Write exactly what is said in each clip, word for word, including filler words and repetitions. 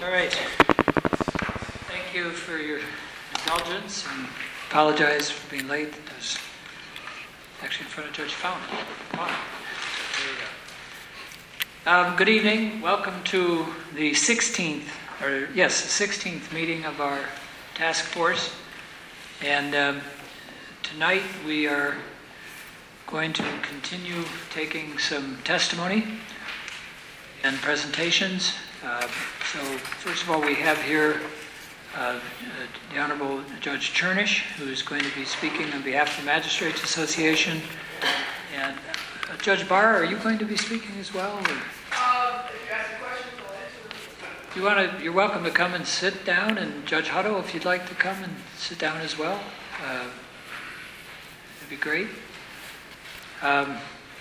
All right. Thank you for your indulgence and apologize for being late. I was actually in front of Judge Fountain. Wow. There you go. Um, good evening. Welcome to the sixteenth, or yes, the sixteenth meeting of our task force. And um, tonight we are going to continue taking some testimony and presentations. Uh, so first of all, we have here uh, the Honorable Judge Chernish, who is going to be speaking on behalf of the Magistrates Association. And uh, Judge Barr, are you going to be speaking as well? Or? Uh, if you ask a question, I'll answer. You want to? You're welcome to come and sit down, and Judge Hutto, if you'd like to come and sit down as well, uh, that'd be great. Um,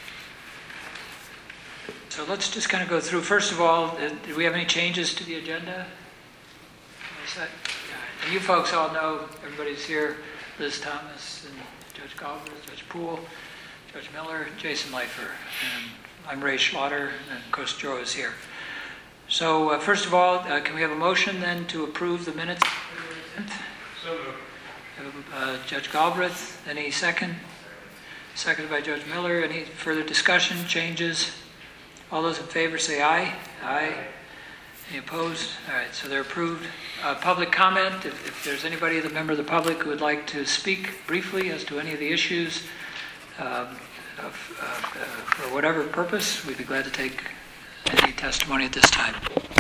so let's just kind of go through. First of all, uh, do we have any changes to the agenda? Is that, yeah. And you folks all know, everybody's here, Liz Thomas and Judge Galbraith, Judge Poole, Judge Miller, Jason Leifer, and I'm Ray Schlatter, and of course Joe is here. So uh, first of all, uh, can we have a motion then to approve the minutes? So moved. Uh, Judge Galbraith, any second? Seconded by Judge Miller. Any further discussion, changes? All those in favor say aye. Aye. Any opposed? All right, so they're approved. Uh, public comment, if, if there's anybody, the member of the public who would like to speak briefly as to any of the issues um, of, uh, uh, for whatever purpose, we'd be glad to take any testimony at this time.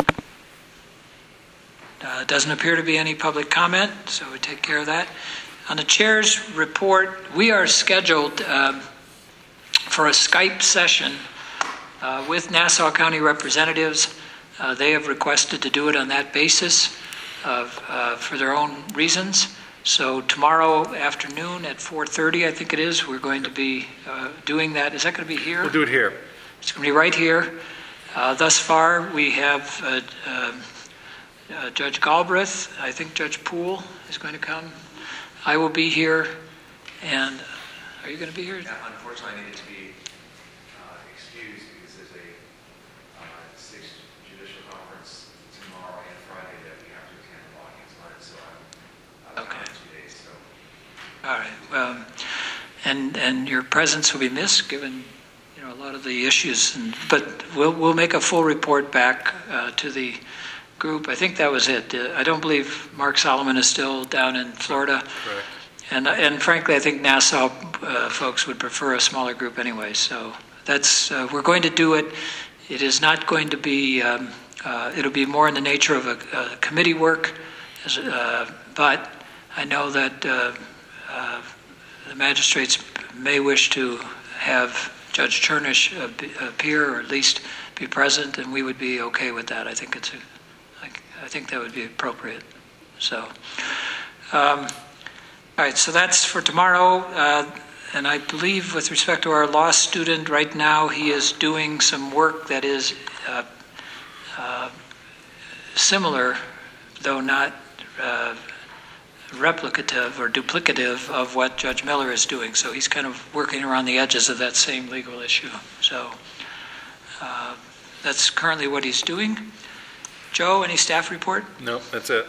Uh, it doesn't appear to be any public comment, so we take care of that. On the chair's report, we are scheduled uh, for a Skype session uh, with Nassau County representatives. Uh, they have requested to do it on that basis of, uh, for their own reasons. So tomorrow afternoon at four thirty, I think it is, we're going to be uh, doing that. Is that going to be here? We'll do it here. It's going to be right here. Uh, thus far, we have uh, uh, uh, Judge Galbraith. I think Judge Poole is going to come. I will be here, and are you going to be here? Yeah, unfortunately, I needed to be uh, excused because there's a uh, sixth judicial conference tomorrow and Friday that we have to attend in Watkins Glen, so I'm out of Okay. town two days. So. All right. Well, and and your presence will be missed, given you know a lot of the issues. And, but we'll we'll make a full report back uh, to the group. I think that was it. Uh, I don't believe Mark Solomon is still down in Florida. Correct. And and frankly, I think Nassau uh, folks would prefer a smaller group anyway. So that's uh, we're going to do it. It is not going to be. Um, uh, it'll be more in the nature of a, a committee work. As, uh, but I know that uh, uh, the magistrates may wish to have Judge Chernish uh, be, appear, or at least be present, and we would be okay with that. I think it's a. I think that would be appropriate. So, um, all right, so that's for tomorrow. Uh, and I believe with respect to our law student, right now he is doing some work that is uh, uh, similar, though not uh, replicative or duplicative of what Judge Miller is doing. So he's kind of working around the edges of that same legal issue. So uh, that's currently what he's doing. Joe, any staff report? No, that's it.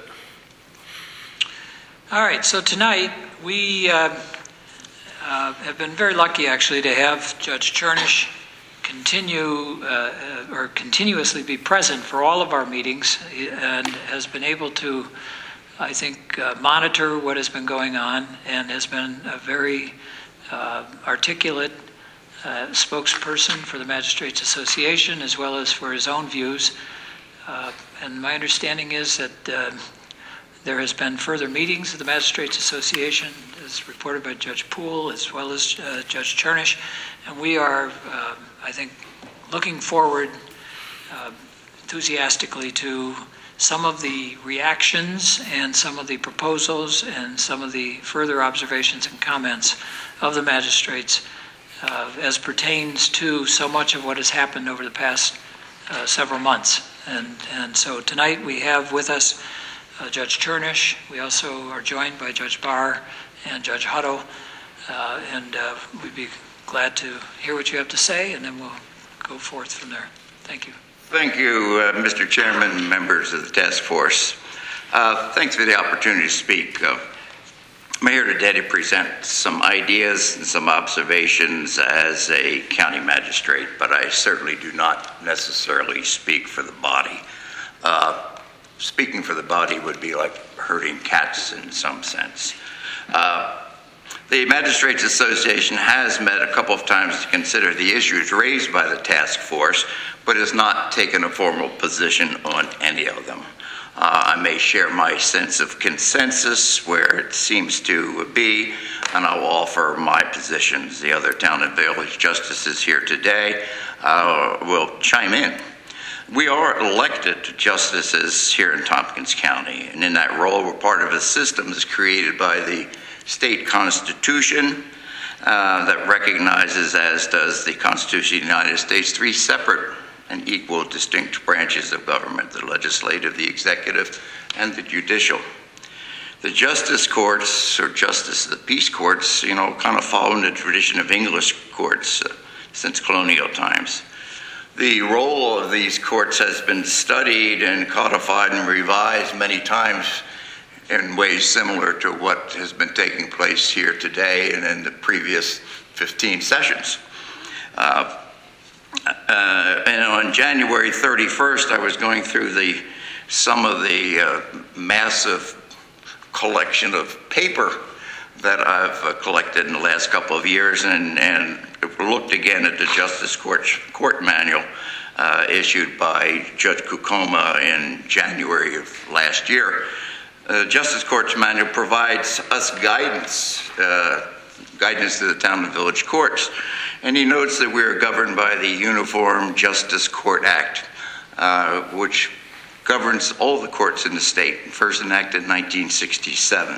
All right, so tonight we uh, uh, have been very lucky actually to have Judge Chernish continue uh, or continuously be present for all of our meetings and has been able to, I think, uh, monitor what has been going on and has been a very uh, articulate uh, spokesperson for the Magistrates Association as well as for his own views. Uh, and my understanding is that uh, there has been further meetings of the Magistrates Association, as reported by Judge Poole, as well as uh, Judge Chernish, and we are, uh, I think, looking forward uh, enthusiastically to some of the reactions and some of the proposals and some of the further observations and comments of the magistrates uh, as pertains to so much of what has happened over the past uh, several months. And, and so tonight we have with us uh, Judge Chernish. We also are joined by Judge Barr and Judge Hutto. Uh, and uh, we'd be glad to hear what you have to say, and then we'll go forth from there. Thank you. Thank you, uh, Mister Chairman, members of the task force. Uh, thanks for the opportunity to speak. Uh, I'm here today to present some ideas and some observations as a county magistrate, but I certainly do not necessarily speak for the body. Uh, speaking for the body would be like herding cats in some sense. Uh, The Magistrates Association has met a couple of times to consider the issues raised by the task force, but has not taken a formal position on any of them. Uh, I may share my sense of consensus where it seems to be, and I will offer my positions. The other town and village justices here today uh, will chime in. We are elected justices here in Tompkins County, and in that role, we're part of a system that's created by the state constitution uh, that recognizes, as does the Constitution of the United States, three separate and equal distinct branches of government: the legislative, the executive, and the judicial. The justice courts, or justice of the peace courts, you know, kind of follow in the tradition of English courts uh, since colonial times. The role of these courts has been studied and codified and revised many times in ways similar to what has been taking place here today and in the previous fifteen sessions. Uh, uh, and on January thirty-first, I was going through the some of the uh, massive collection of paper that I've uh, collected in the last couple of years, and, and looked again at the Justice Court, Court Manual uh, issued by Judge Kukoma in January of last year. The Justice Court's Manual provides us guidance, uh, guidance to the town and village courts. And he notes that we are governed by the Uniform Justice Court Act, uh, which governs all the courts in the state, first enacted in nineteen sixty-seven.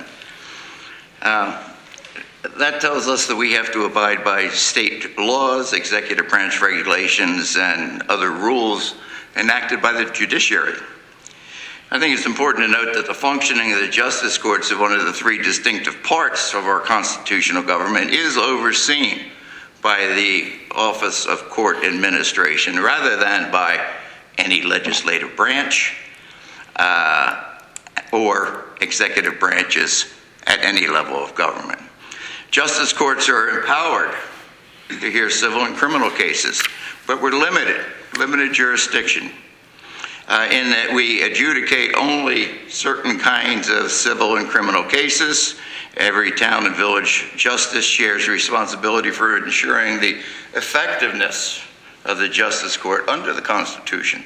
Uh, that tells us that we have to abide by state laws, executive branch regulations, and other rules enacted by the judiciary. I think it's important to note that the functioning of the justice courts, of one of the three distinctive parts of our constitutional government, is overseen by the Office of Court Administration rather than by any legislative branch uh, or executive branches at any level of government. Justice courts are empowered to hear civil and criminal cases, but we're limited, limited jurisdiction. Uh, in that we adjudicate only certain kinds of civil and criminal cases. Every town and village justice shares responsibility for ensuring the effectiveness of the justice court under the Constitution.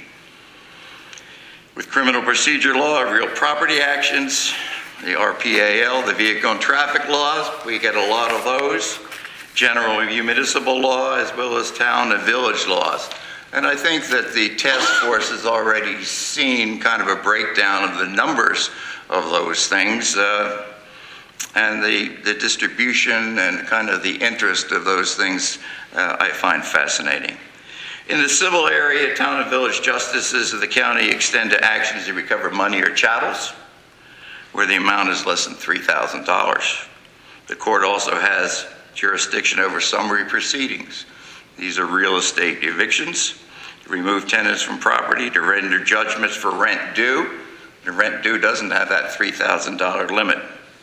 With criminal procedure law, real property actions, the R P A L, the vehicle and traffic laws, we get a lot of those. General municipal law, as well as town and village laws. And I think that the task force has already seen kind of a breakdown of the numbers of those things uh, and the, the distribution and kind of the interest of those things uh, I find fascinating. In the civil area, town and village justices of the county extend to actions to recover money or chattels where the amount is less than three thousand dollars. The court also has jurisdiction over summary proceedings. These are real estate evictions, to remove tenants from property, to render judgments for rent due. The rent due doesn't have that three thousand dollars limit.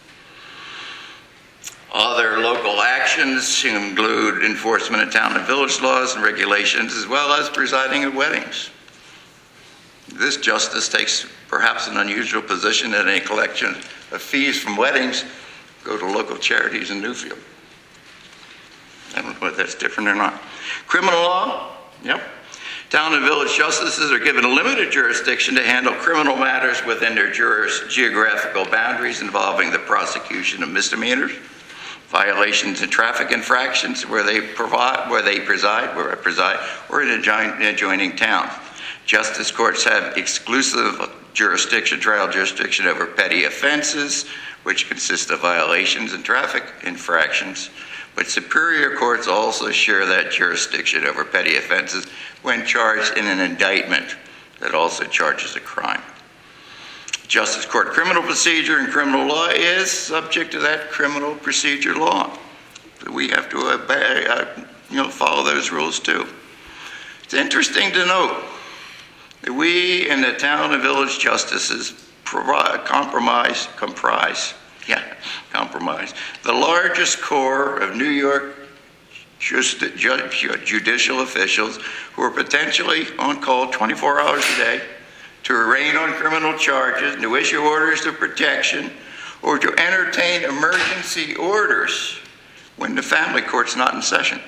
Other local actions include enforcement of town and village laws and regulations, as well as presiding at weddings. This justice takes perhaps an unusual position in a collection of fees from weddings go to local charities in Newfield. I don't know whether that's different or not. Criminal law, yep. Town and village justices are given a limited jurisdiction to handle criminal matters within their juris, geographical boundaries involving the prosecution of misdemeanors, violations and traffic infractions where they provide, where they preside, where I preside, or in an adjoining town. Justice courts have exclusive jurisdiction, trial jurisdiction over petty offenses, which consist of violations and traffic infractions. But superior courts also share that jurisdiction over petty offenses when charged in an indictment that also charges a crime. Justice court criminal procedure and criminal law is subject to that criminal procedure law. So we have to obey, uh, you know, follow those rules too. It's interesting to note We in the town and village justices provide, compromise, comprise, yeah, compromise, the largest core of New York just, ju- judicial officials who are potentially on call twenty-four hours a day to arraign on criminal charges, to issue orders of protection, or to entertain emergency orders when the family court's not in session.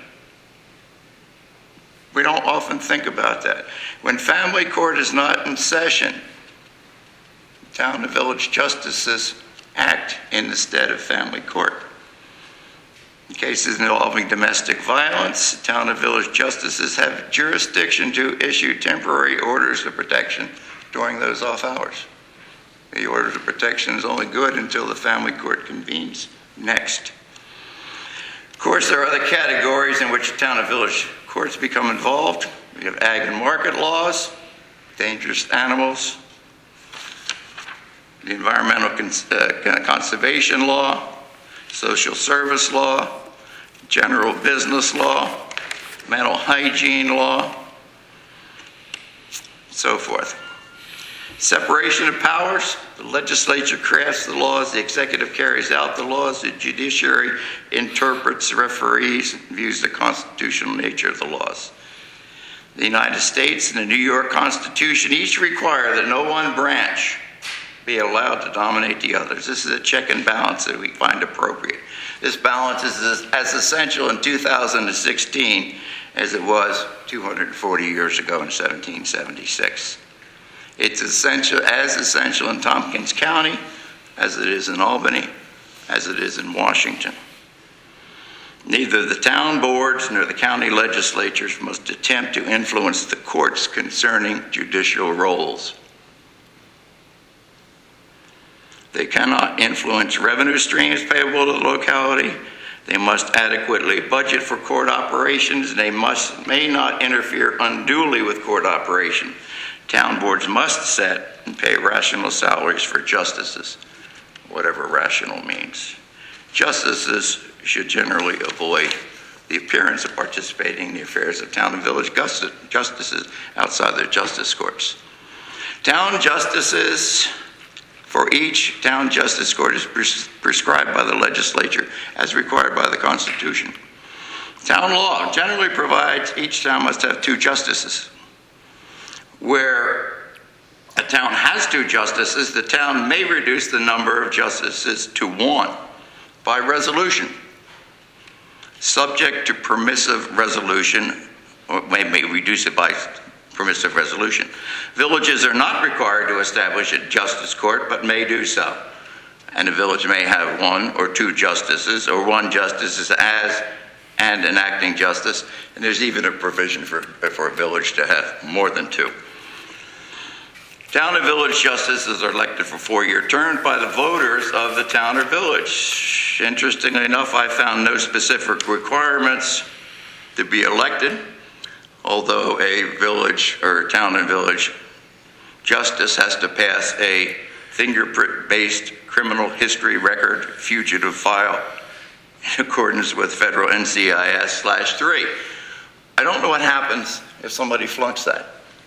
We don't often think about that. When family court is not in session, town and village justices act in the stead of family court. In cases involving domestic violence, town and village justices have jurisdiction to issue temporary orders of protection during those off hours. The order of protection is only good until the family court convenes next. Of course, there are other categories in which town and village courts become involved. We have ag and market laws, dangerous animals, the environmental cons- uh, conservation law, social service law, general business law, mental hygiene law, so forth. Separation of powers, the legislature crafts the laws, the executive carries out the laws, the judiciary interprets, referees, and views the constitutional nature of the laws. The United States and the New York Constitution each require that no one branch be allowed to dominate the others. This is a check and balance that we find appropriate. This balance is as, as essential in two thousand sixteen as it was two hundred forty years ago in seventeen seventy-six. It's essential, as essential in Tompkins County as it is in Albany, as it is in Washington. Neither the town boards nor the county legislatures must attempt to influence the courts concerning judicial roles. They cannot influence revenue streams payable to the locality. They must adequately budget for court operations. They must, may not interfere unduly with court operation. Town boards must set and pay rational salaries for justices, whatever rational means. Justices should generally avoid the appearance of participating in the affairs of town and village justices outside their justice courts. Town justices for each town justice court is pres- prescribed by the legislature as required by the Constitution. Town law generally provides each town must have two justices. Where a town has two justices, the town may reduce the number of justices to one by resolution, subject to permissive resolution, or may, may reduce it by permissive resolution. Villages are not required to establish a justice court, but may do so. And a village may have one or two justices, or one justice as and an acting justice, and there's even a provision for, for a village to have more than two. Town and village justices are elected for four-year terms by the voters of the town or village. Interestingly enough, I found no specific requirements to be elected, although a village or town and village justice has to pass a fingerprint-based criminal history record fugitive file in accordance with federal N C I S slash three. I don't know what happens if somebody flunks that.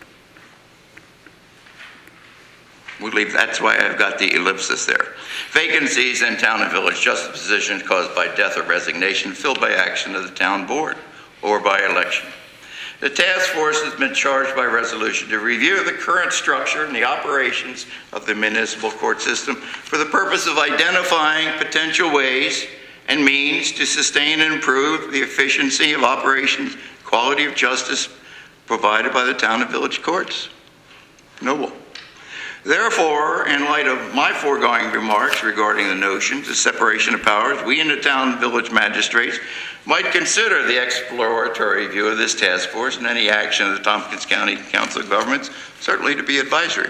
We leave, that's why I've got the ellipsis there. Vacancies in town and village justice positions caused by death or resignation filled by action of the town board or by election. The task force has been charged by resolution to review the current structure and the operations of the municipal court system for the purpose of identifying potential ways and means to sustain and improve the efficiency of operations, quality of justice provided by the town and village courts. Noble. Therefore, in light of my foregoing remarks regarding the notions of separation of powers, we in the town and village magistrates might consider the exploratory view of this task force and any action of the Tompkins County Council of Governments certainly to be advisory.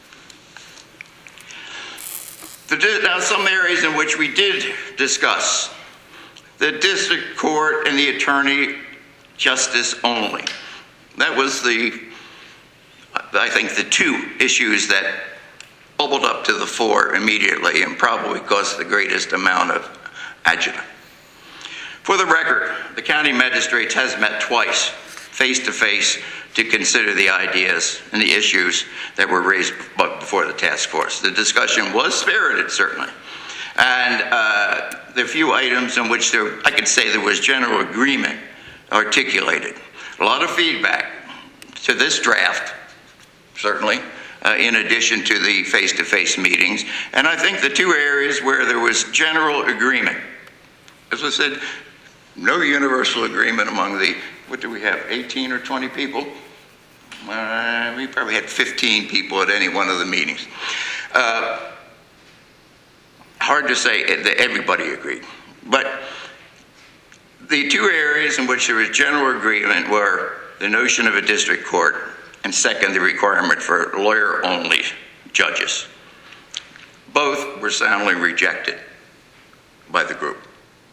Now, some areas in which we did discuss the district court and the attorney justice only. That was the, I think, the two issues that bubbled up to the fore immediately and probably caused the greatest amount of agita. For the record, the county magistrates has met twice face-to-face to consider the ideas and the issues that were raised before the task force. The discussion was spirited, certainly. And uh, the few items in which there, I could say there was general agreement articulated. A lot of feedback to this draft, certainly, uh, in addition to the face-to-face meetings. And I think the two areas where there was general agreement, as I said, no universal agreement among the, what do we have, eighteen or twenty people? Uh, we probably had fifteen people at any one of the meetings. Uh, hard to say that everybody agreed. But the two areas in which there was general agreement were the notion of a district court, and second, the requirement for lawyer-only judges. Both were soundly rejected by the group.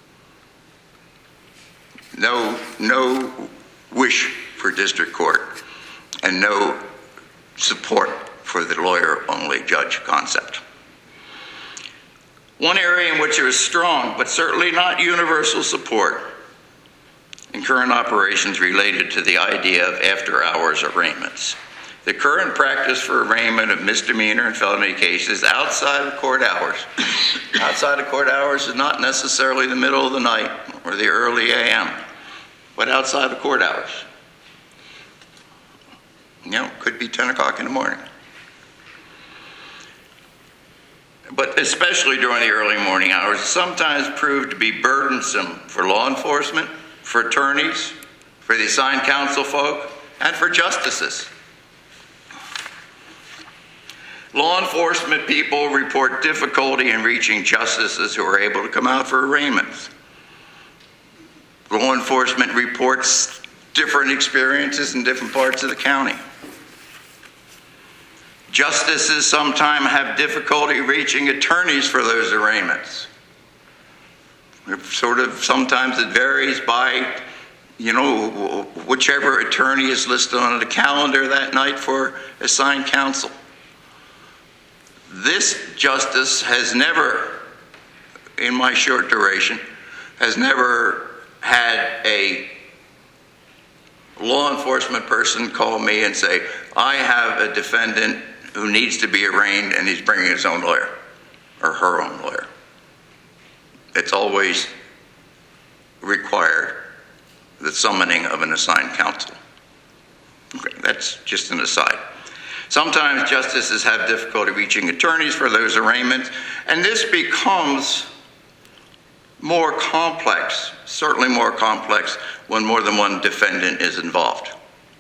No, no wish for district court, and no support for the lawyer-only judge concept. One area in which there is strong, but certainly not universal support in current operations related to the idea of after-hours arraignments. The current practice for arraignment of misdemeanor and felony cases outside of court hours. Outside of court hours is not necessarily the middle of the night or the early A M, but outside of court hours. You know, could be ten o'clock in the morning. But especially during the early morning hours, sometimes proved to be burdensome for law enforcement, for attorneys, for the assigned counsel folk, and for justices. Law enforcement people report difficulty in reaching justices who are able to come out for arraignments. Law enforcement reports different experiences in different parts of the county. Justices sometimes have difficulty reaching attorneys for those arraignments. It sort of, sometimes it varies by, you know, whichever attorney is listed on the calendar that night for assigned counsel. This justice has never, in my short duration, has never had a law enforcement person call me and say, I have a defendant who needs to be arraigned and he's bringing his own lawyer or her own lawyer. It's always required the summoning of an assigned counsel. Okay, that's just an aside. Sometimes justices have difficulty reaching attorneys for those arraignments, and this becomes more complex, certainly more complex, when more than one defendant is involved.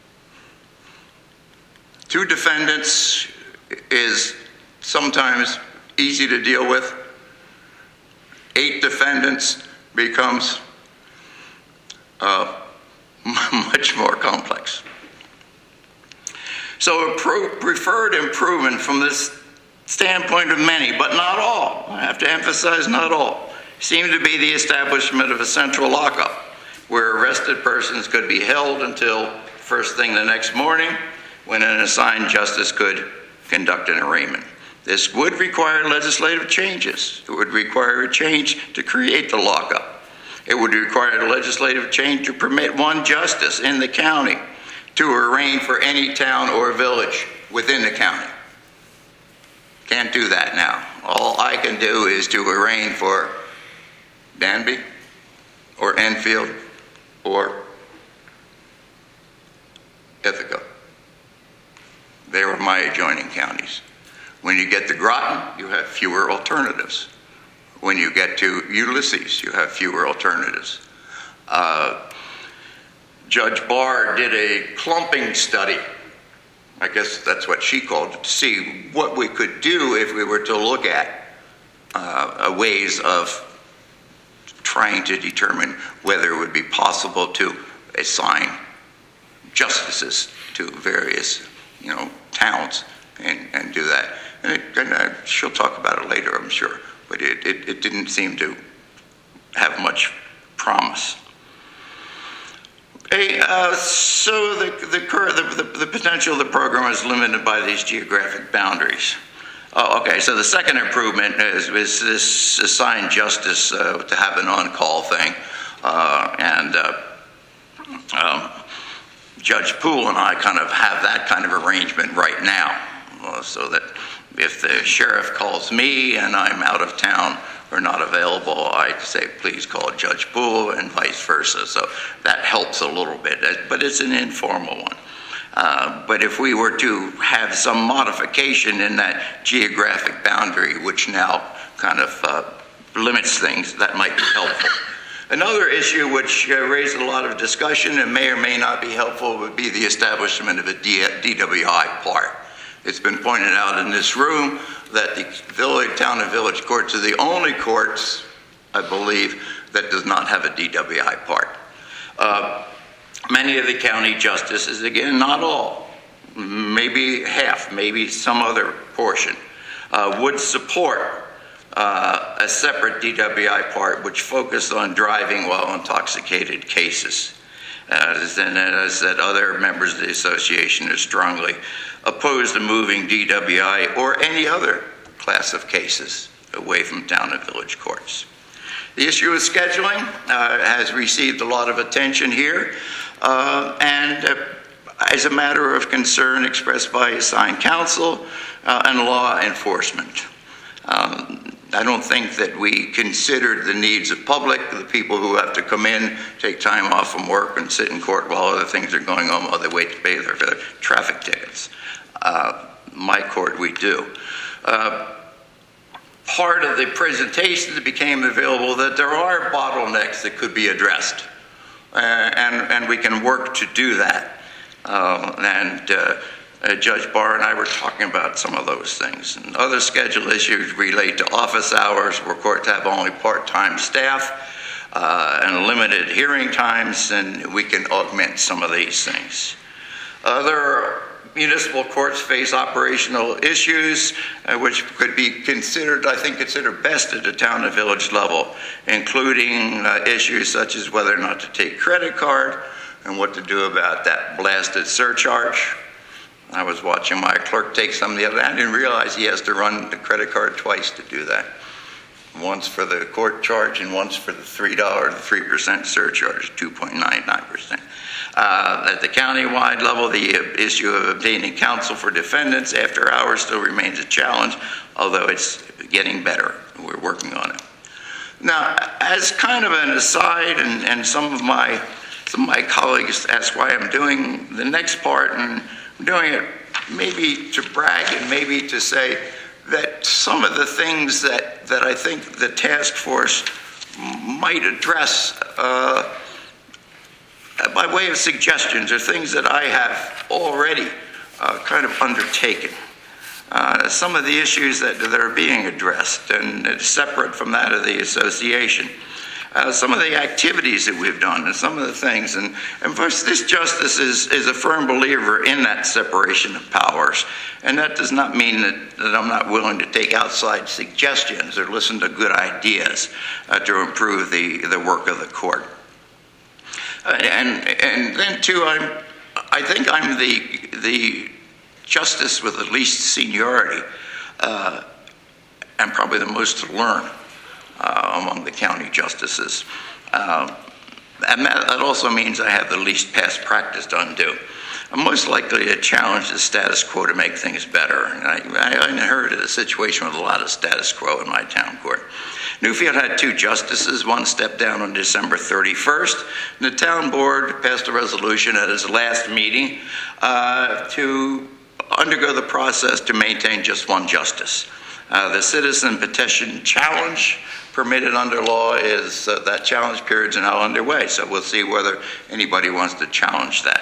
Two defendants is sometimes easy to deal with. Eight defendants becomes uh, much more complex. So a pro- preferred improvement from this standpoint of many, but not all, I have to emphasize not all, seemed to be the establishment of a central lockup where arrested persons could be held until first thing the next morning when an assigned justice could conduct an arraignment. This would require legislative changes. It would require a change to create the lockup. It would require a legislative change to permit one justice in the county to arraign for any town or village within the county. Can't do that now. All I can do is to arraign for Danby or Enfield or Ithaca. They were my adjoining counties. When you get to Groton, you have fewer alternatives. When you get to Ulysses, you have fewer alternatives. Uh, Judge Barr did a clumping study, I guess that's what she called it, to see what we could do if we were to look at uh, ways of trying to determine whether it would be possible to assign justices to various, you know, towns and, and do that. And, it, and uh, she'll talk about it later, I'm sure, but it, it, it didn't seem to have much promise. A, uh, so the the, the the the potential of the program is limited by these geographic boundaries. Oh, okay, so the second improvement is, is this assigned justice uh, to have an on-call thing, uh, and uh, um, Judge Poole and I kind of have that kind of arrangement right now, uh, so that if the sheriff calls me and I'm out of town or not available, I say, please call Judge Poole, and vice versa. So that helps a little bit, but it's an informal one. Uh, but if we were to have some modification in that geographic boundary, which now kind of uh, limits things, that might be helpful. Another issue which uh, raised a lot of discussion and may or may not be helpful would be the establishment of a D W I part. It's been pointed out in this room that the village, town and village courts are the only courts, I believe, that does not have a D W I part. Uh, many of the county justices, again, not all, maybe half, maybe some other portion, uh, would support uh, a separate D W I part which focused on driving while intoxicated cases. Uh, and as I said, other members of the association are strongly opposed to moving D W I or any other class of cases away from town and village courts. The issue of scheduling uh, has received a lot of attention here, uh, and uh, as a matter of concern expressed by assigned counsel uh, and law enforcement. Um, I don't think that we considered the needs of public, the people who have to come in, take time off from work and sit in court while other things are going on while they wait to pay their, their traffic tickets. Uh, my court, we do. Uh, part of the presentations became available that there are bottlenecks that could be addressed, uh, and, and we can work to do that. Uh, and uh, Uh, Judge Barr and I were talking about some of those things. And other schedule issues relate to office hours, where courts have only part-time staff uh, and limited hearing times, and we can augment some of these things. Other municipal courts face operational issues, uh, which could be considered, I think, considered best at the town and village level, including uh, issues such as whether or not to take credit card and what to do about that blasted surcharge. I was watching my clerk take some the other day. I didn't realize he has to run the credit card twice to do that. Once for the court charge and once for the three dollars, three percent surcharge, two point nine nine percent. Uh, at the county-wide level, the issue of obtaining counsel for defendants after hours still remains a challenge, although it's getting better. We're working on it. Now, as kind of an aside, and, and some of my some of my colleagues ask why I'm doing the next part, and I'm doing it maybe to brag and maybe to say that some of the things that, that I think the task force might address uh, by way of suggestions are things that I have already uh, kind of undertaken. Uh, some of the issues that, that are being addressed, and it's separate from that of the association. Uh, some of the activities that we've done and some of the things. And, and first, this justice is, is a firm believer in that separation of powers. And that does not mean that, that I'm not willing to take outside suggestions or listen to good ideas uh, to improve the, the work of the court. Uh, and, and then, too, I'm, I think I'm the, the justice with the least seniority uh, and probably the most to learn Uh, among the county justices. Uh, and that, that also means I have the least past practice to undo. I'm most likely to challenge the status quo to make things better. And I, I inherited a situation with a lot of status quo in my town court. Newfield had two justices. One stepped down on December thirty-first. And the town board passed a resolution at its last meeting uh, to undergo the process to maintain just one justice. Uh, the citizen petition challenge permitted under law is uh, that challenge periods are now underway, so we'll see whether anybody wants to challenge that.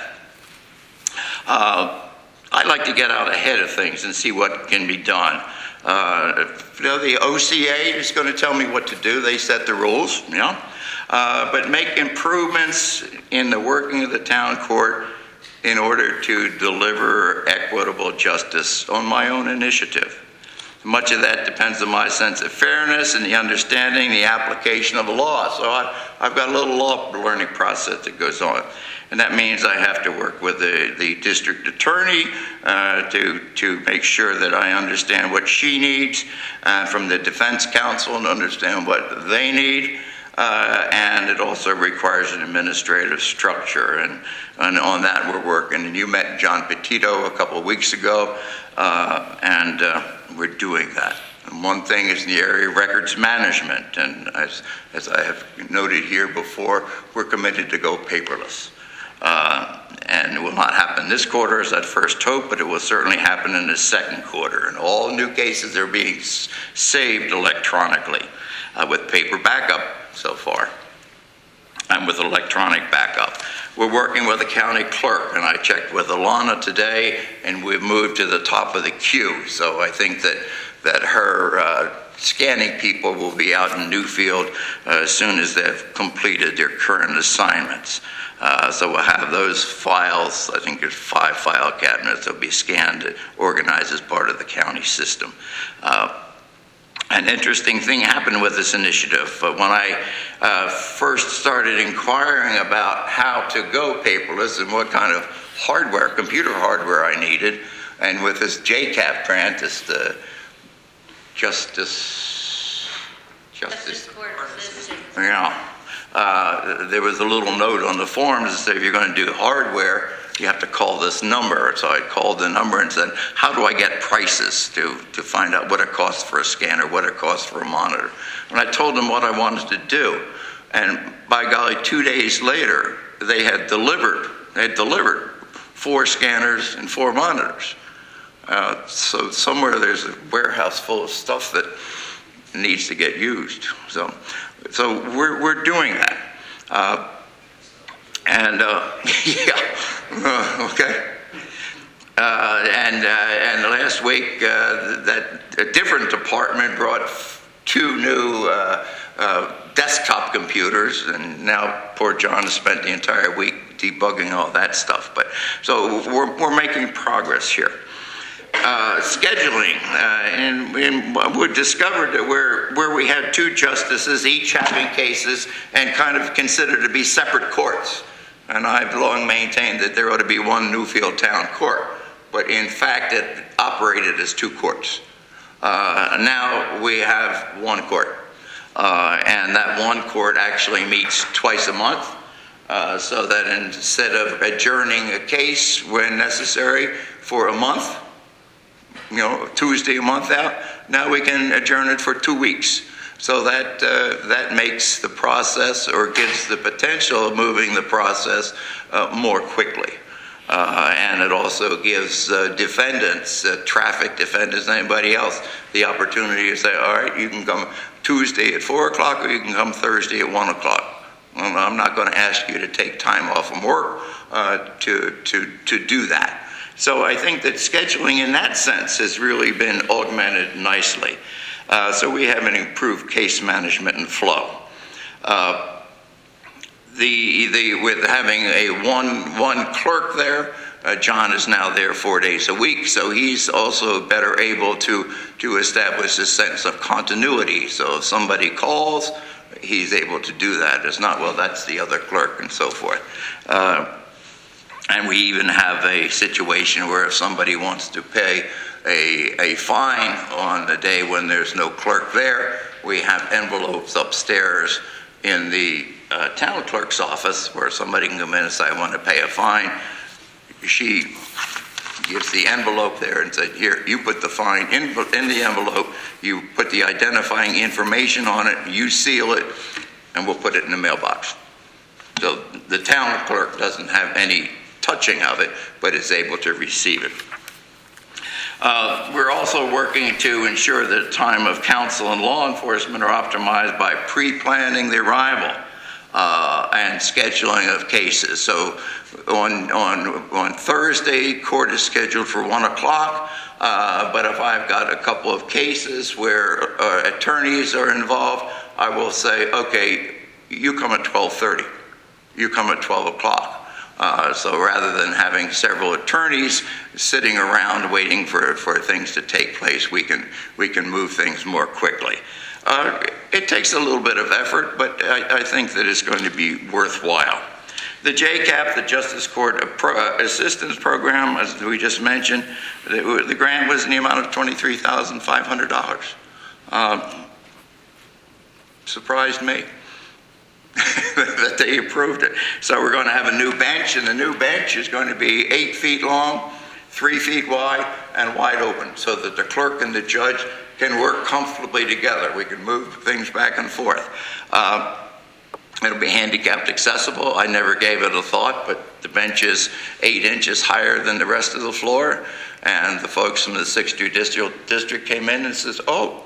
Uh, I like to get out ahead of things and see what can be done. Uh, you know, the O C A is going to tell me what to do. They set the rules, you know, uh, but make improvements in the working of the town court in order to deliver equitable justice on my own initiative. Much of that depends on my sense of fairness and the understanding, the application of the law. So I, I've got a little law learning process that goes on. And that means I have to work with the, the district attorney uh, to, to make sure that I understand what she needs, uh, from the defense counsel and understand what they need. Uh, and it also requires an administrative structure, and, and on that we're working. And you met John Petito a couple of weeks ago, uh, and uh, we're doing that. And one thing is in the area of records management, and as, as I have noted here before, we're committed to go paperless. Uh, and it will not happen this quarter as that first hope, but it will certainly happen in the second quarter. And all new cases are being s- saved electronically uh, with paper backup so far, and with electronic backup. We're working with the county clerk, and I checked with Alana today, and we've moved to the top of the queue. So I think that, that her uh, scanning people will be out in Newfield uh, as soon as they've completed their current assignments. Uh, so we'll have those files, I think there's five file cabinets that will be scanned and organized as part of the county system. Uh, An interesting thing happened with this initiative. Uh, when I uh, first started inquiring about how to go paperless and what kind of hardware, computer hardware I needed, and with this J CAP grant, this uh, Justice, Justice, Court Assistance. you know, uh, there was a little note on the forms that said if you're going to do hardware, you have to call this number. So I called the number and said, how do I get prices to, to find out what it costs for a scanner, what it costs for a monitor? And I told them what I wanted to do. And by golly, two days later, they had delivered, they had delivered four scanners and four monitors. Uh, so somewhere there's a warehouse full of stuff that needs to get used. So, so we're, we're doing that. Uh, And, uh, yeah, uh, okay. Uh, and, uh, and last week, uh, that a different department brought two new uh, uh, desktop computers, and now poor John has spent the entire week debugging all that stuff. But so we're, we're making progress here. Uh, scheduling, uh, and, and we discovered that where, where we had two justices, each having cases and kind of considered to be separate courts. And I've long maintained that there ought to be one Newfield Town Court, but in fact it operated as two courts. Uh, now we have one court, uh, and that one court actually meets twice a month, uh, so that instead of adjourning a case when necessary for a month, you know, Tuesday a month out, now we can adjourn it for two weeks. So that uh, that makes the process, or gives the potential of moving the process uh, more quickly. Uh, and it also gives uh, defendants, uh, traffic defendants, anybody else, the opportunity to say, all right, you can come Tuesday at four o'clock or you can come Thursday at one o'clock. Well, I'm not going to ask you to take time off from work uh, to, to, to do that. So I think that scheduling in that sense has really been augmented nicely. Uh, so we have an improved case management and flow. Uh, the, the, with having a one, one clerk there, uh, John is now there four days a week, so he's also better able to, to establish a sense of continuity. So if somebody calls, he's able to do that. It's not, well, that's the other clerk and so forth. Uh, and we even have a situation where if somebody wants to pay A, a fine on the day when there's no clerk there, we have envelopes upstairs in the uh, town clerk's office where somebody can come in and say, I want to pay a fine. She gives the envelope there and said, here, you put the fine in, in the envelope, you put the identifying information on it, you seal it, and we'll put it in the mailbox. So the town clerk doesn't have any touching of it, but is able to receive it. Uh, we're also working to ensure that time of counsel and law enforcement are optimized by pre-planning the arrival uh, and scheduling of cases. So on, on, on Thursday, court is scheduled for one o'clock, uh, but if I've got a couple of cases where uh, attorneys are involved, I will say, okay, you come at twelve thirty, you come at twelve o'clock. Uh, so rather than having several attorneys sitting around waiting for, for things to take place, we can, we can move things more quickly. Uh, it takes a little bit of effort, but I, I think that it's going to be worthwhile. The J CAP, the Justice Court Assistance Program, as we just mentioned, the, the grant was in the amount of twenty-three thousand five hundred dollars. Um, surprised me. that they approved it. So we're going to have a new bench, and the new bench is going to be eight feet long, three feet wide, and wide open, so that the clerk and the judge can work comfortably together. We can move things back and forth. Uh, it'll be handicapped accessible. I never gave it a thought, but the bench is eight inches higher than the rest of the floor, and the folks from the sixth Judicial District came in and says, oh,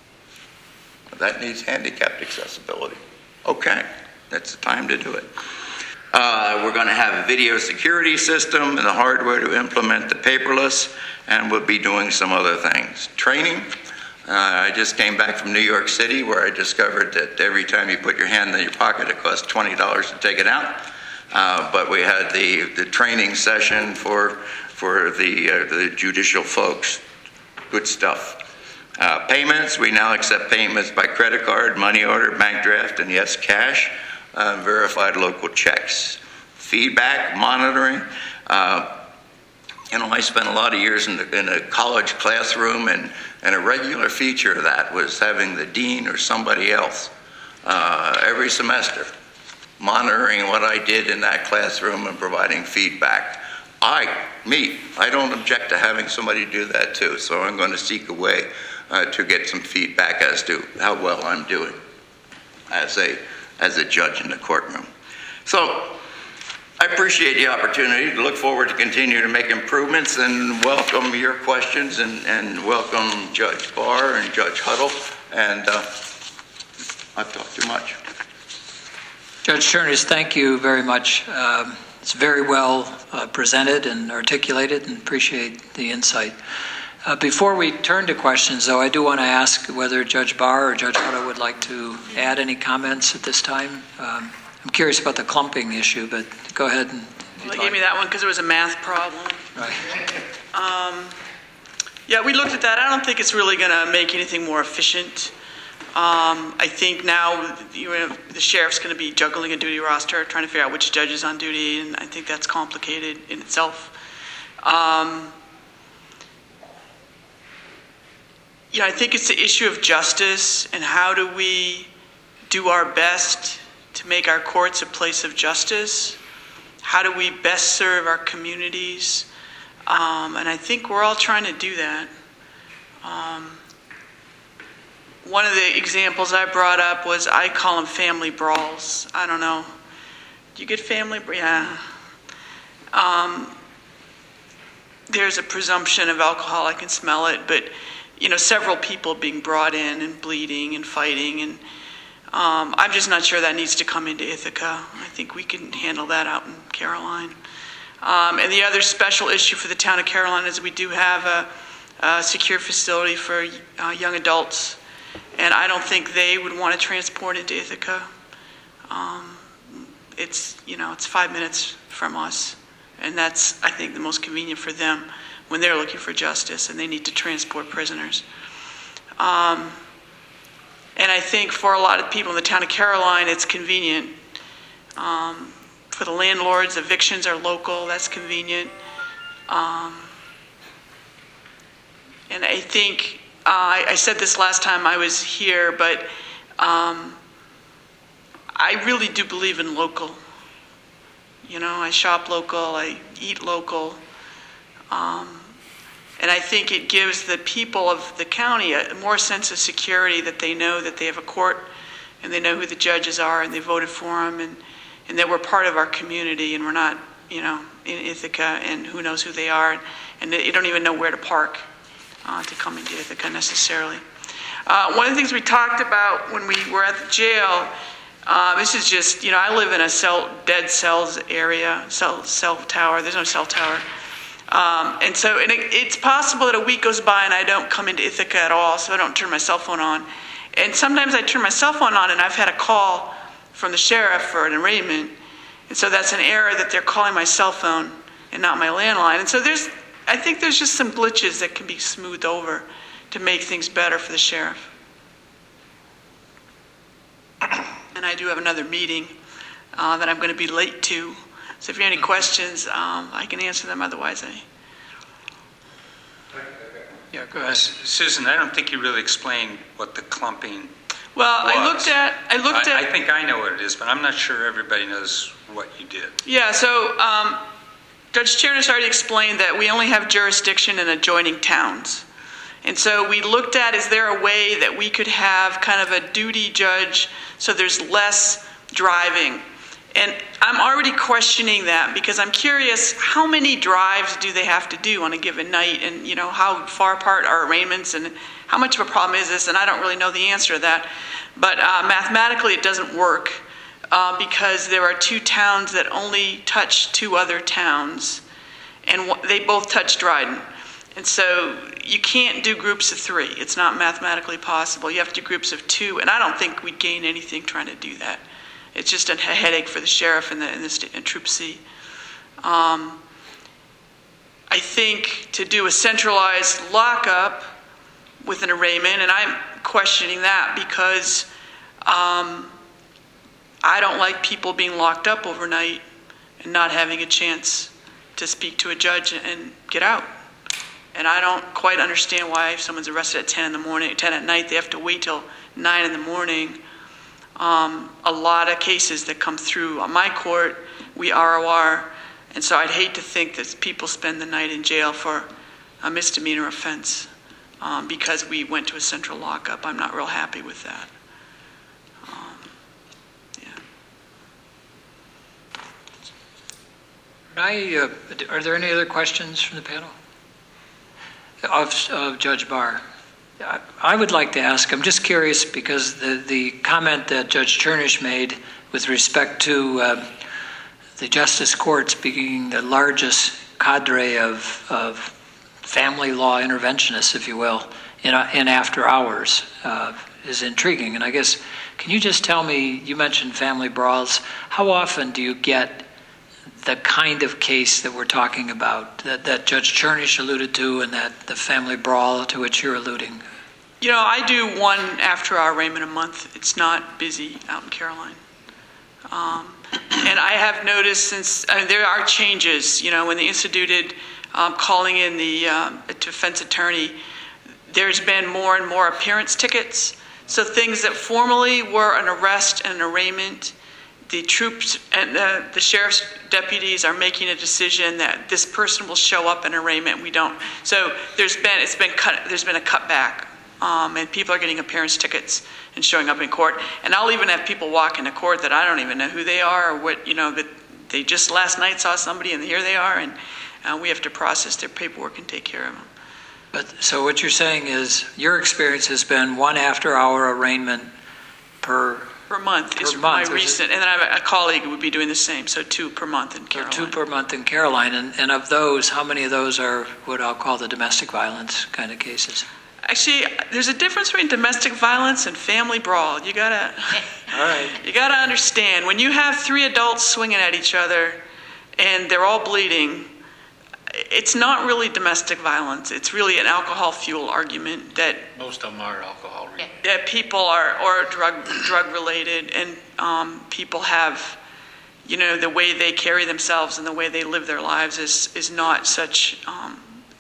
that needs handicapped accessibility. Okay, that's the time to do it. Uh, we're going to have a video security system and the hardware to implement the paperless, and we'll be doing some other things. Training. Uh, I just came back from New York City, where I discovered that every time you put your hand in your pocket, it costs twenty dollars to take it out. Uh, but we had the, the training session for, for the, uh, the judicial folks. Good stuff. Uh, payments, we now accept payments by credit card, money order, bank draft, and yes, cash, uh, verified local checks. Feedback, monitoring. Uh, you know, I spent a lot of years in, the, in a college classroom, and, and a regular feature of that was having the dean or somebody else uh, every semester monitoring what I did in that classroom and providing feedback. I, me, I don't object to having somebody do that too, so I'm going to seek a way Uh, to get some feedback as to how well I'm doing as a as a judge in the courtroom. So I appreciate the opportunity to look forward to continue to make improvements, and welcome your questions, and, and welcome Judge Barr and Judge Huddle. And uh, I've talked too much. Judge Chernish, thank you very much. Um, it's very well uh, presented and articulated, and appreciate the insight. Uh, before we turn to questions, though, I do want to ask whether Judge Barr or Judge Huddle would like to add any comments at this time. Um, I'm curious about the clumping issue, but go ahead. And, Well, they gave me that one because it was a math problem. Right. Um, yeah, we looked at that. I don't think it's really going to make anything more efficient. Um, I think now you know, the sheriff's going to be juggling a duty roster, trying to figure out which judge is on duty, and I think that's complicated in itself. Um, you know, I think it's the issue of justice, and how do we do our best to make our courts a place of justice? How do we best serve our communities? Um, and I think we're all trying to do that. Um, one of the examples I brought up was, I call them family brawls. I don't know. Do you get family? Yeah. Um, there's a presumption of alcohol. I can smell it. But, you know, several people being brought in and bleeding and fighting. And um, I'm just not sure that needs to come into Ithaca. I think we can handle that out in Caroline. Um, and the other special issue for the town of Caroline is we do have a, a secure facility for uh, young adults. And I don't think they would want to transport into Ithaca. Um, it's, you know, it's five minutes from us. And that's, I think, the most convenient for them when they're looking for justice and they need to transport prisoners. Um, and I think for a lot of people in the town of Caroline, it's convenient. Um, for the landlords, evictions are local. That's convenient. Um, and I think... Uh, I, I said this last time I was here, but um, I really do believe in local. You know, I shop local, I eat local. Um, and I think it gives the people of the county a more sense of security, that they know that they have a court and they know who the judges are and they voted for them, and, and that we're part of our community and we're not, you know, in Ithaca and who knows who they are, and, and they don't even know where to park. Uh, to come into Ithaca necessarily. Uh, one of the things we talked about when we were at the jail, uh, this is just, you know, I live in a cell, dead cells area, cell, cell tower, there's no cell tower. Um, and so and it, it's possible that a week goes by and I don't come into Ithaca at all, so I don't turn my cell phone on. And sometimes I turn my cell phone on and I've had a call from the sheriff for an arraignment. And so that's an error that they're calling my cell phone and not my landline. And so there's, I think there's just some glitches that can be smoothed over to make things better for the sheriff. And I do have another meeting uh, that I'm going to be late to. So if you have any questions, um, I can answer them. Otherwise, I... Yeah, go ahead. Susan, I don't think you really explained what the clumping Well, I was. looked at, I looked I, I at, think I know what it is, but I'm not sure everybody knows what you did. yeah, so um, Judge Chernish already explained that we only have jurisdiction in adjoining towns. And so we looked at, is there a way that we could have kind of a duty judge so there's less driving? And I'm already questioning that because I'm curious, how many drives do they have to do on a given night? And, you know, how far apart are arraignments and how much of a problem is this? And I don't really know the answer to that. But uh, mathematically, it doesn't work uh, because there are two towns that only touch two other towns. And wh- they both touch Dryden. And so you can't do groups of three. It's not mathematically possible. You have to do groups of two. And I don't think we'd gain anything trying to do that. It's just a headache for the sheriff and the, and the sta- and Troop C. Um, I think to do a centralized lockup with an arraignment, and I'm questioning that because um, I don't like people being locked up overnight and not having a chance to speak to a judge and get out. And I don't quite understand why if someone's arrested at ten in the morning, ten at night, they have to wait till nine in the morning. Um, a lot of cases that come through on my court, we R O R, and so I'd hate to think that people spend the night in jail for a misdemeanor offense um, because we went to a central lockup. I'm not real happy with that. Um, yeah. I, uh, are there any other questions from the panel? Of, of Judge Barr. I- I would like to ask, I'm just curious because the, the comment that Judge Chernish made with respect to uh, the Justice Courts being the largest cadre of, of family law interventionists, if you will, in, in after hours uh, is intriguing. And I guess, can you just tell me, you mentioned family brawls, how often do you get the kind of case that we're talking about, that, that Judge Chernish alluded to and that the family brawl to which you're alluding? You know, I do one after-hour arraignment a month. It's not busy out in Caroline. Um, and I have noticed since, I mean, there are changes, you know, when they instituted um, calling in the um, defense attorney, there's been more and more appearance tickets. So things that formerly were an arrest and an arraignment, the troops and the, the sheriff's deputies are making a decision that this person will show up in arraignment. We don't. So there's been it's been cut. There's been a cutback, um, and people are getting appearance tickets and showing up in court. And I'll even have people walk into court that I don't even know who they are or what, you know, that they just last night saw somebody and here they are, and uh, we have to process their paperwork and take care of them. But so what you're saying is your experience has been one after-hour arraignment per. Per month is Per my month, which is- recent, and then I have a colleague who would be doing the same, so two per month in So Caroline. two per month in Caroline, and, and of those, how many of those are what I'll call the domestic violence kind of cases? Actually, there's a difference between domestic violence and family brawl. You gotta, All right. you gotta understand when you have three adults swinging at each other, and they're all bleeding. It's not really domestic violence. It's really an alcohol fuel argument that Most of them are alcohol related. that people are or drug drug related, and um, people have, you know, the way they carry themselves and the way they live their lives is is not such. Um,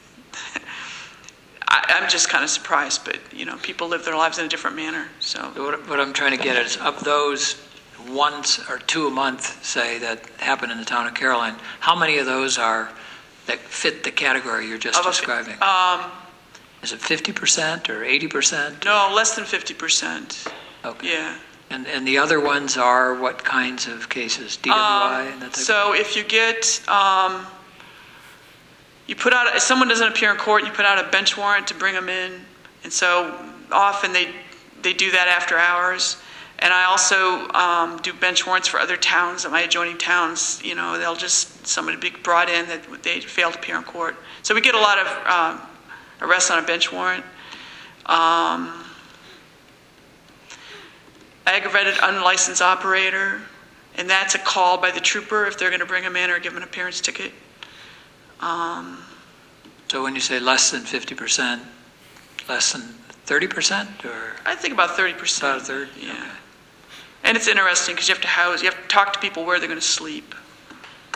I, I'm just kind of surprised, but you know, people live their lives in a different manner. So What, what I'm trying to get at is of those once or two a month, say, that happen in the town of Caroline, how many of those are that fit the category you're just Of a- describing? um, Is it fifty percent or eighty percent? no, less than fifty percent. Okay. Yeah. And, and the other ones are what kinds of cases? D W I and that type of So if you get, um, you put out, if someone doesn't appear in court, you put out a bench warrant to bring them in. And so often they, they do that after hours. And I also um, do bench warrants for other towns, my adjoining towns. You know, they'll just, somebody be brought in that they failed to appear in court. So we get a lot of um, arrests on a bench warrant. Um, aggravated unlicensed operator, and that's a call by the trooper if they're going to bring them in or give them an appearance ticket. Um, So when you say less than fifty percent, less than thirty percent, or I think about thirty percent. about a third? Yeah. Okay. And it's interesting because you have to house, you have to talk to people where they're going to sleep.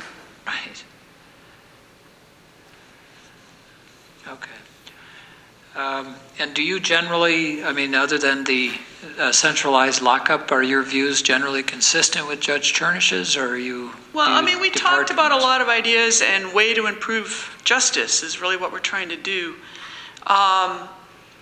Right. Okay. Um, And do you generally, I mean, other than the uh, centralized lockup, are your views generally consistent with Judge Chernish's, or are you? Well, do I you mean, we depart talked about a from- lot of ideas, and way to improve justice is really what we're trying to do. Um,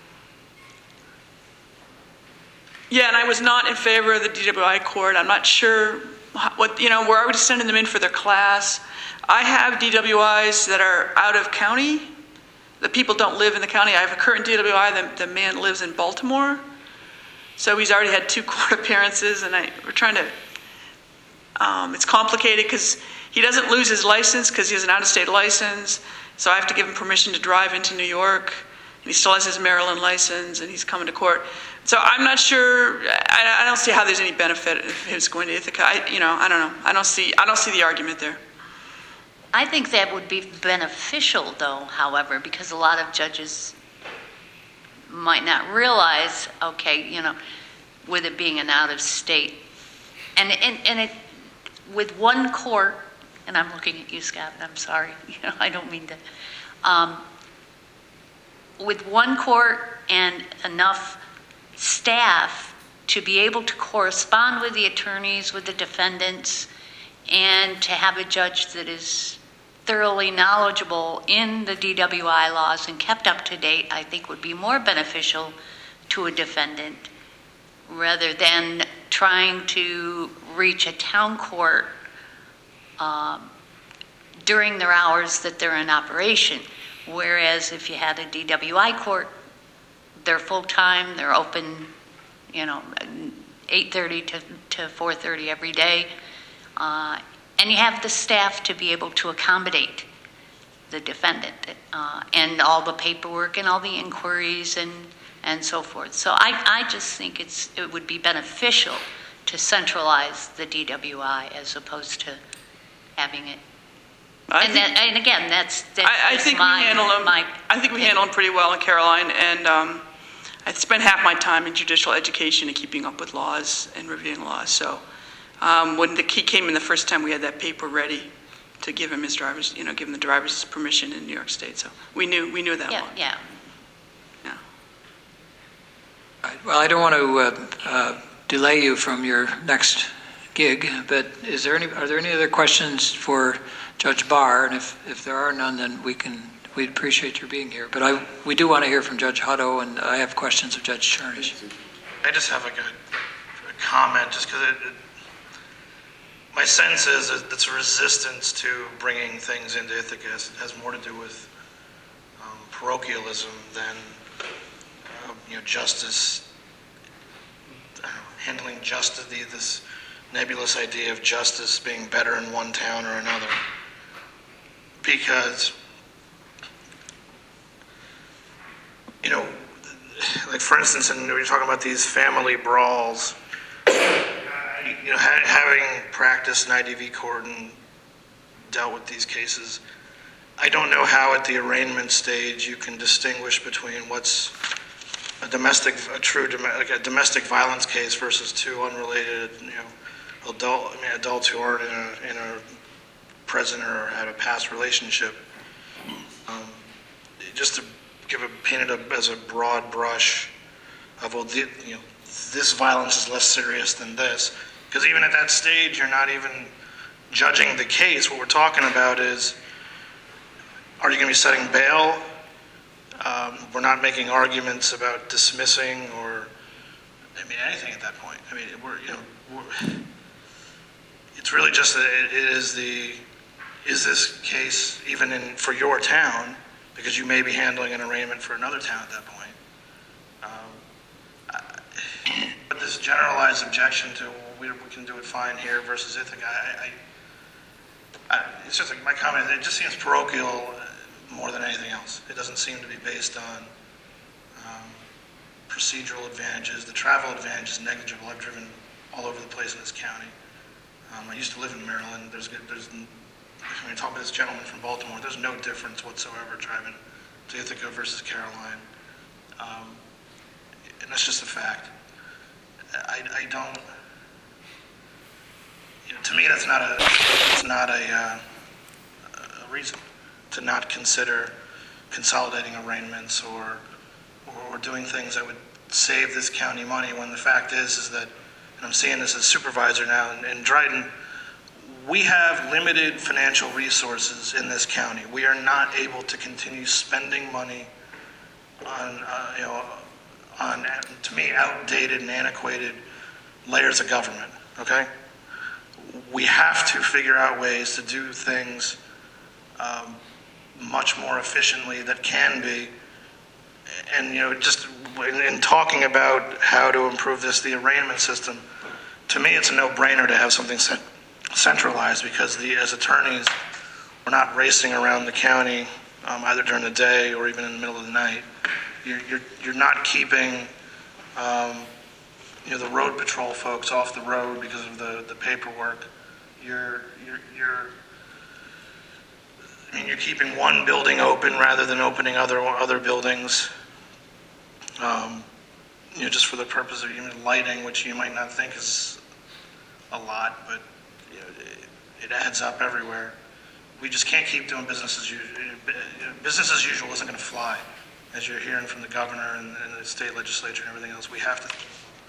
yeah, and I was not in favor of the D W I court. I'm not sure how- what, you know, we're already sending them in for their class. I have D W Is that are out of county. The people don't live in the county. I have a current D W I, the, the man lives in Baltimore. So he's already had two court appearances, and I, we're trying to, um, it's complicated because he doesn't lose his license because he has an out-of-state license. So I have to give him permission to drive into New York. And he still has his Maryland license, and he's coming to court. So I'm not sure, I, I don't see how there's any benefit of him going to Ithaca. I, you know, I don't know. I don't see, I don't see the argument there. I think that would be beneficial, though, however, because a lot of judges might not realize, okay, you know, with it being an out-of-state, and and and it with one court, and I'm looking at you, Scott, and I'm sorry, you know, I don't mean to, um, with one court and enough staff to be able to correspond with the attorneys, with the defendants, and to have a judge that is thoroughly knowledgeable in the D W I laws and kept up to date, I think would be more beneficial to a defendant rather than trying to reach a town court um, during their hours that they're in operation. Whereas if you had a D W I court, they're full-time, they're open, you know, eight thirty to, to four thirty every day. Uh, And you have the staff to be able to accommodate the defendant uh, and all the paperwork and all the inquiries and, and so forth. So I, I just think it's it would be beneficial to centralize the D W I as opposed to having it. I And, think- that, and again, that's, that's I, I think we my, handle them. my I think we handle them pretty well in Caroline, and um, I spend half my time in judicial education and keeping up with laws and reviewing laws. So um, when the he came in the first time, we had that paper ready to give him his driver's, you know, give him the driver's permission in New York State. So we knew we knew that yeah, law. yeah. Yeah. Right. Well, I don't want to uh, uh, delay you from your next gig, but is there any, are there any other questions for Judge Barr? And if, if there are none, then we can, we'd appreciate your being here. But I, we do want to hear from Judge Hutto, and I have questions of Judge Chernish. I just have like a, a comment, just because it, it, my sense is that it's a resistance to bringing things into Ithaca has, has more to do with um, parochialism than uh, you know justice, uh, handling justice, the, this nebulous idea of justice being better in one town or another. Because, you know, like for instance, and we were talking about these family brawls, you know, ha- having practiced in I D V court and dealt with these cases, I don't know how at the arraignment stage you can distinguish between what's a domestic, a true, dom- like a domestic violence case versus two unrelated, you know, adult, I mean, adults who aren't in a, in a present or have a past relationship. Um, just to give a, paint it up as a broad brush of, well, the, you know, this violence is less serious than this. Because even at that stage, you're not even judging the case. What we're talking about is, are you going to be setting bail? Um, we're not making arguments about dismissing or, I mean, anything at that point. I mean, we're, you know, we're, it's really just that it, it is the, is this case even in for your town? Because you may be handling an arraignment for another town at that point. Um, I, but this generalized objection to, well, we, we can do it fine here versus Ithaca, I, I, I, it's just like my comment, it just seems parochial more than anything else. It doesn't seem to be based on um, procedural advantages. The travel advantage is negligible. I've driven all over the place in this county. Um, I used to live in Maryland. There's, there's, when you talk about this gentleman from Baltimore, there's no difference whatsoever driving to Ithaca versus Caroline. Um, and that's just a fact. I, I don't, you know, to me that's not a, it's not a, uh, a reason to not consider consolidating arraignments or we're doing things that would save this county money, when the fact is, is that, and I'm seeing this as supervisor now in, in Dryden, we have limited financial resources in this county. We are not able to continue spending money on, uh, you know, on, to me, outdated and antiquated layers of government, okay? We have to figure out ways to do things um, much more efficiently that can be, and, you know, just in, in talking about how to improve this, the arraignment system, to me, it's a no-brainer to have something set, centralized, because the, as attorneys, we're not racing around the county um, either during the day or even in the middle of the night. You're, you're, you're not keeping um, you know, the road patrol folks off the road because of the, the paperwork. You're, you're, you're, I mean, you're keeping one building open rather than opening other other buildings. Um, you know, just for the purpose of even lighting, which you might not think is a lot, but you know, it, it adds up everywhere. We just can't keep doing business as usual. Business as usual isn't going to fly, as you're hearing from the governor and, and the state legislature and everything else. We have to.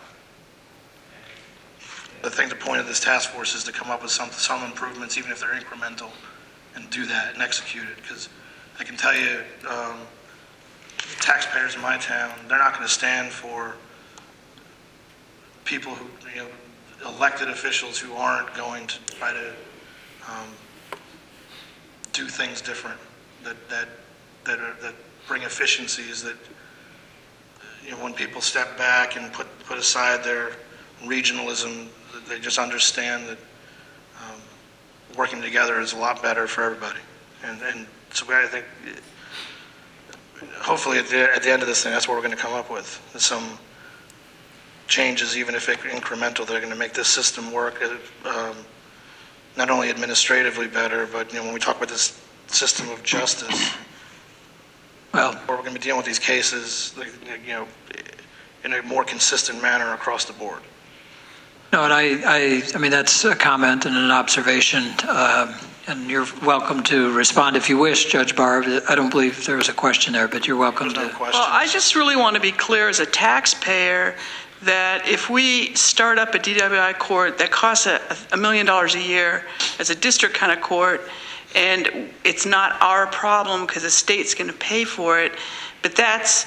I think the point of this task force is to come up with some some improvements, even if they're incremental, and do that and execute it. Because I can tell you, um, taxpayers in my town, they're not going to stand for people who, you know, elected officials who aren't going to try to um, do things different, that that that are, that bring efficiencies. That, you know, when people step back and put put aside their regionalism, they just understand that um, working together is a lot better for everybody. And, and so I think, hopefully at the, at the end of this thing, that's what we're going to come up with. Some changes, even if incremental, that are going to make this system work, um, not only administratively better, but, you know, when we talk about this system of justice, Well, where we're going to be dealing with these cases, you know, in a more consistent manner across the board. no, and I, I, I mean, that's a comment and an observation, uh, and you're welcome to respond if you wish, Judge Barb. I don't believe there was a question there, but you're welcome There's no to. question. Well, I just really want to be clear as a taxpayer that if we start up a D W I court that costs a, a million dollars a year as a district kind of court, and it's not our problem because the state's going to pay for it, but that's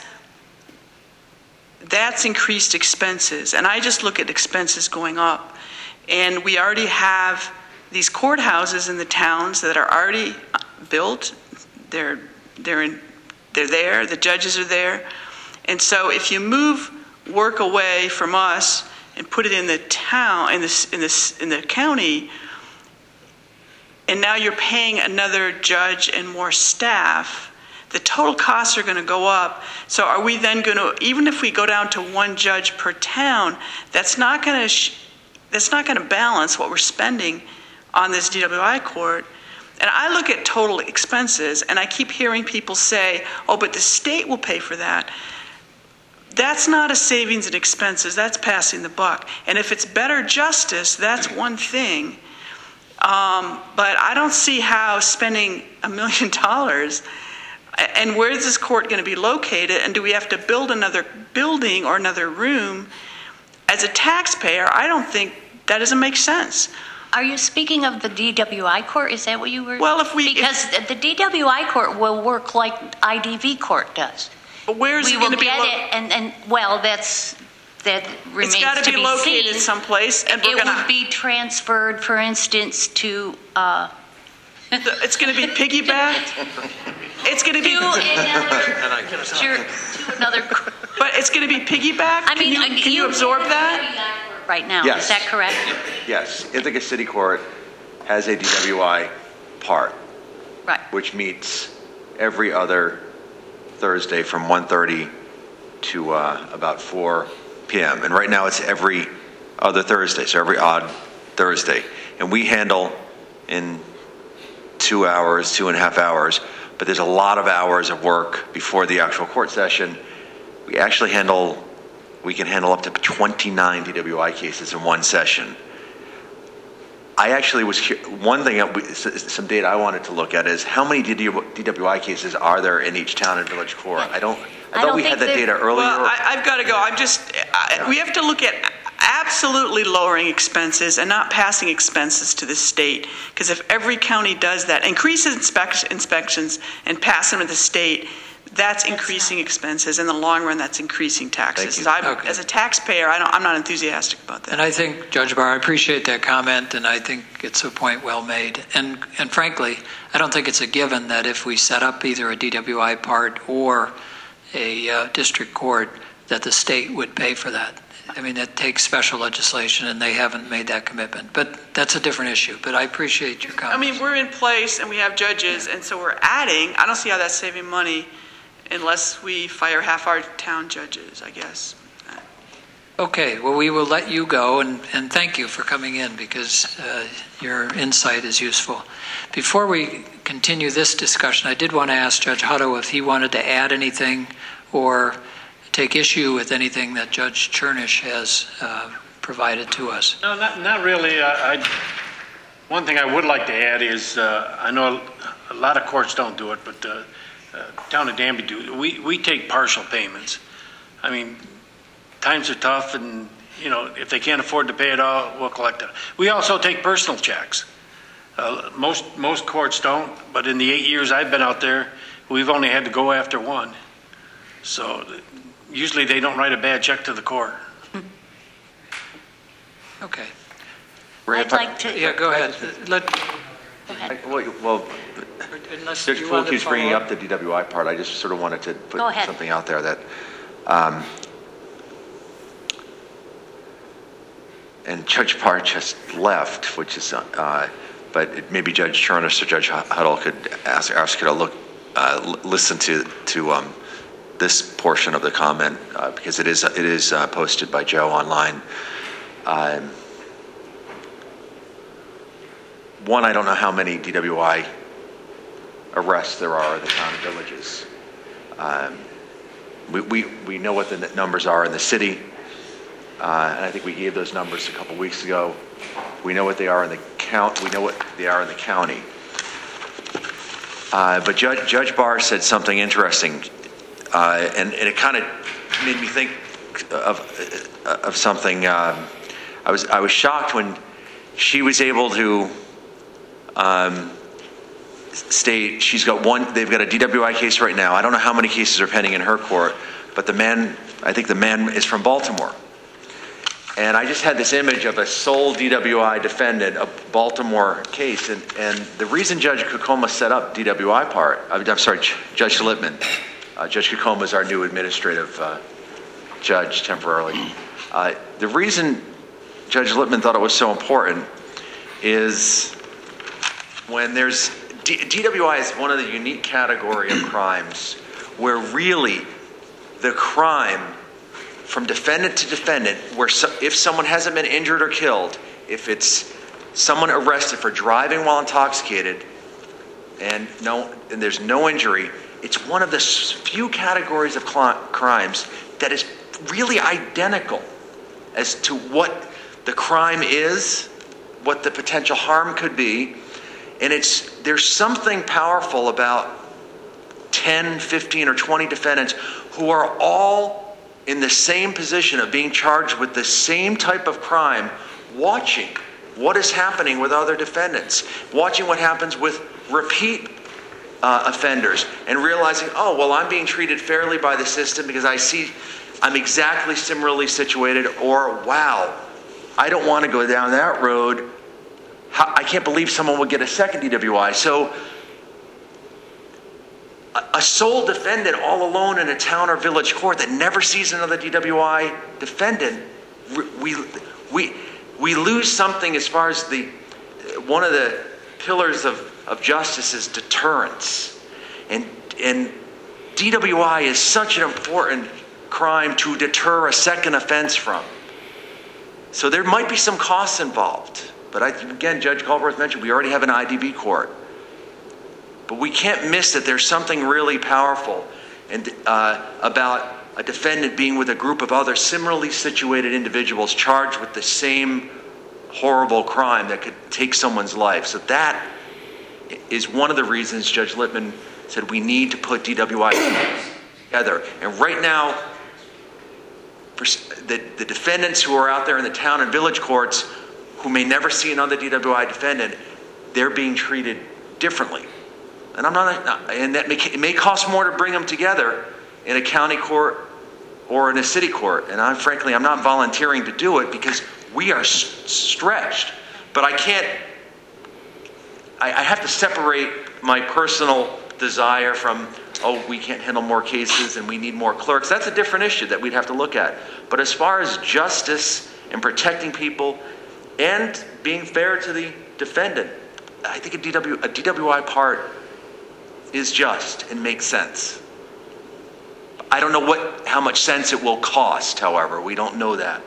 that's increased expenses. And I just look at expenses going up. And we already have these courthouses in the towns that are already built. They're they're in, they're there. The judges are there. And so if you move work away from us and put it in the town, in the in the in the county, and now you're paying another judge and more staff, the total costs are going to go up. So are we then going to, even if we go down to one judge per town, that's not going to sh- that's not going to balance what we're spending on this D W I court. And I look at total expenses, and I keep hearing people say, "Oh, but the state will pay for that." That's not a savings in expenses. That's passing the buck. And if it's better justice, that's one thing. Um, but I don't see how spending a million dollars. And where is this court going to be located? And do we have to build another building or another room? As a taxpayer, I don't think that doesn't make sense. Are you speaking of the D W I court? Is that what you were? Well, if we- Because the D W I court will work like I D V court does. But where is We it will going to be get lo- it, and, and, well, that's, that remains It's got to to be be located seen. someplace, and we're It going would to. be transferred, for instance, to, uh, It's going to be piggybacked. It's going to to be, another, sure, to another, but it's going to be piggybacked. I mean. can you, can you absorb that? Right now, Yes. is that correct? Yes, Ithaca City Court has a D W I part, Right. which meets every other Thursday from one thirty to uh, about four p.m. And right now it's every other Thursday, so every odd Thursday. And we handle in two hours, two and a half hours, but there's a lot of hours of work before the actual court session. We actually handle, we can handle up to twenty-nine D W I cases in one session. I actually was, cu- one thing, that we- s- some data I wanted to look at is how many D W I cases are there in each town and village court? I don't, I I thought don't we think had that that- data earlier. Well, I, I've got to go. I'm just, I, we have to look at absolutely lowering expenses and not passing expenses to the state. Because if every county does that, increases inspect, inspections and pass them to the state, that's increasing expenses. In the long run, that's increasing taxes. Thank So I'm, Okay. as a taxpayer, I don't, I'm not enthusiastic about that. And I think, Judge Barr, I appreciate that comment, and I think it's a point well made. And and frankly, I don't think it's a given that if we set up either a D W I part or a uh, district court, that the state would pay for that. I mean, that takes special legislation, and they haven't made that commitment. But that's a different issue. But I appreciate your I comment. mean, we're in place and we have judges, and so we're adding. I don't see how that's saving money unless we fire half our town judges, I guess. Okay, well, we will let you go, and, and thank you for coming in, because uh, your insight is useful. Before we continue this discussion, I did want to ask Judge Hutto if he wanted to add anything or take issue with anything that Judge Chernish has uh, provided to us. No, not, not really. I, I, one thing I would like to add is, uh, I know a lot of courts don't do it, but uh, uh, Town of Danby do. We, we take partial payments. I mean, times are tough, and, you know, if they can't afford to pay it all, we'll collect it. We also take personal checks. Uh, most, most courts don't, but in the eight years I've been out there, we've only had to go after one. So usually they don't write a bad check to the court. Okay. Ray, I'd if I- like to, Yeah, go ahead. Let, go ahead. Well, well, unless Judge you want Flood to keeps bringing follow up the D W I part. I just sort of wanted to put Go ahead. something out there that, um, and Judge Parr just left, which is, uh, but it- maybe Judge Chernish or Judge Huddle could ask, ask her to look, uh, l- listen to to um, this portion of the comment uh, because it is it is uh, posted by Joe online. Um, one, I don't know how many D W I arrests there are in the town and villages. Um, we, we, we know what the n- numbers are in the city, uh, and I think we gave those numbers a couple weeks ago. We know what they are in the count. We know what they are in the county. Uh, but Judge, Judge Barr said something interesting, uh, and, and it kind of made me think of of something. Um, I was I was shocked when she was able to um, state she's got one. They've got a D W I case right now. I don't know how many cases are pending in her court, but the man, I think the man is from Baltimore. And I just had this image of a sole D W I defendant, a Baltimore case, and, and the reason Judge Kokoma set up D W I part, I'm sorry, Judge Lippman, uh, Judge Kokoma is our new administrative uh, judge temporarily. Uh, the reason Judge Lippman thought it was so important is when there's, D- DWI is one of the unique category of crimes where really the crime from defendant to defendant, where so, if someone hasn't been injured or killed, if it's someone arrested for driving while intoxicated and no, and there's no injury, it's one of the few categories of cl- crimes that is really identical as to what the crime is, what the potential harm could be, and it's there's something powerful about ten, fifteen, or twenty defendants who are all in the same position of being charged with the same type of crime, watching what is happening with other defendants, watching what happens with repeat uh, offenders, and realizing, oh, well, I'm being treated fairly by the system because I see I'm exactly similarly situated, or wow, I don't want to go down that road. How, I can't believe someone would get a second D W I. So a sole defendant all alone in a town or village court that never sees another D W I defendant, we we we lose something as far as the one of the pillars of, of justice is deterrence. And and D W I is such an important crime to deter a second offense from. So there might be some costs involved. But I, again, Judge Culberth mentioned we already have an I D B court. But we can't miss that there's something really powerful and uh, about a defendant being with a group of other similarly situated individuals charged with the same horrible crime that could take someone's life. So that is one of the reasons Judge Lippman said we need to put D W I together. And right now, for the, the defendants who are out there in the town and village courts who may never see another D W I defendant, they're being treated differently. And I'm not, and that may, it may cost more to bring them together in a county court or in a city court. And I'm frankly, I'm not volunteering to do it because we are stretched. But I can't, I, I have to separate my personal desire from, oh, we can't handle more cases and we need more clerks. That's a different issue that we'd have to look at. But as far as justice and protecting people and being fair to the defendant, I think a D W, a D W I part is just and makes sense. I don't know what, how much sense it will cost, however. We don't know that.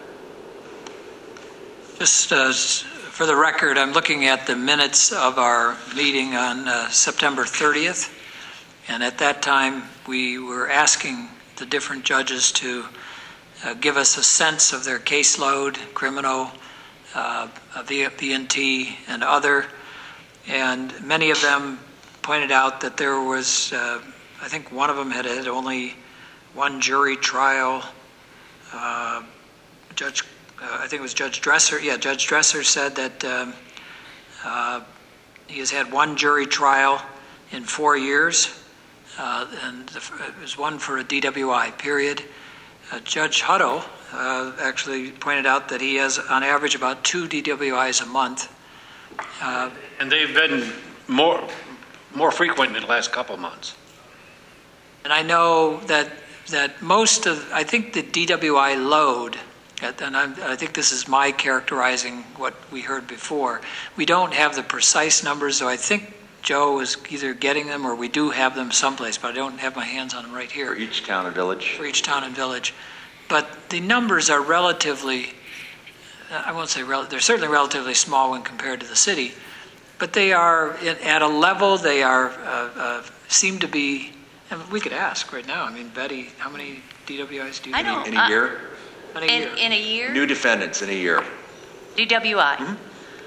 Just uh, for the record, I'm looking at the minutes of our meeting on uh, September thirtieth. And at that time, we were asking the different judges to uh, give us a sense of their caseload, criminal, uh, V N T, and other. And many of them pointed out that there was, uh, I think one of them had had only one jury trial. Uh, Judge, uh, I think it was Judge Dresser. Yeah, Judge Dresser said that um, uh, he has had one jury trial in four years. Uh, and the, it was one for a D W I, period. Uh, Judge Hutto uh, actually pointed out that he has, on average, about two D W Is a month. Uh, And they've been more, more frequent in the last couple of months. and I know that that most of, I think the D W I load, and I'm, I think this is my characterizing what we heard before, we don't have the precise numbers, so I think Joe is either getting them or we do have them someplace, but I don't have my hands on them right here. For each town and village. For each town and village. But the numbers are relatively, I won't say, rel- they're certainly relatively small when compared to the city, but they are in, at a level, they are, uh, uh, seem to be, and we could ask right now, I mean, Betty, how many D W Is do you I think? don't- In a year? In a In, year? in a year? New defendants in a year. D W I? Mhm.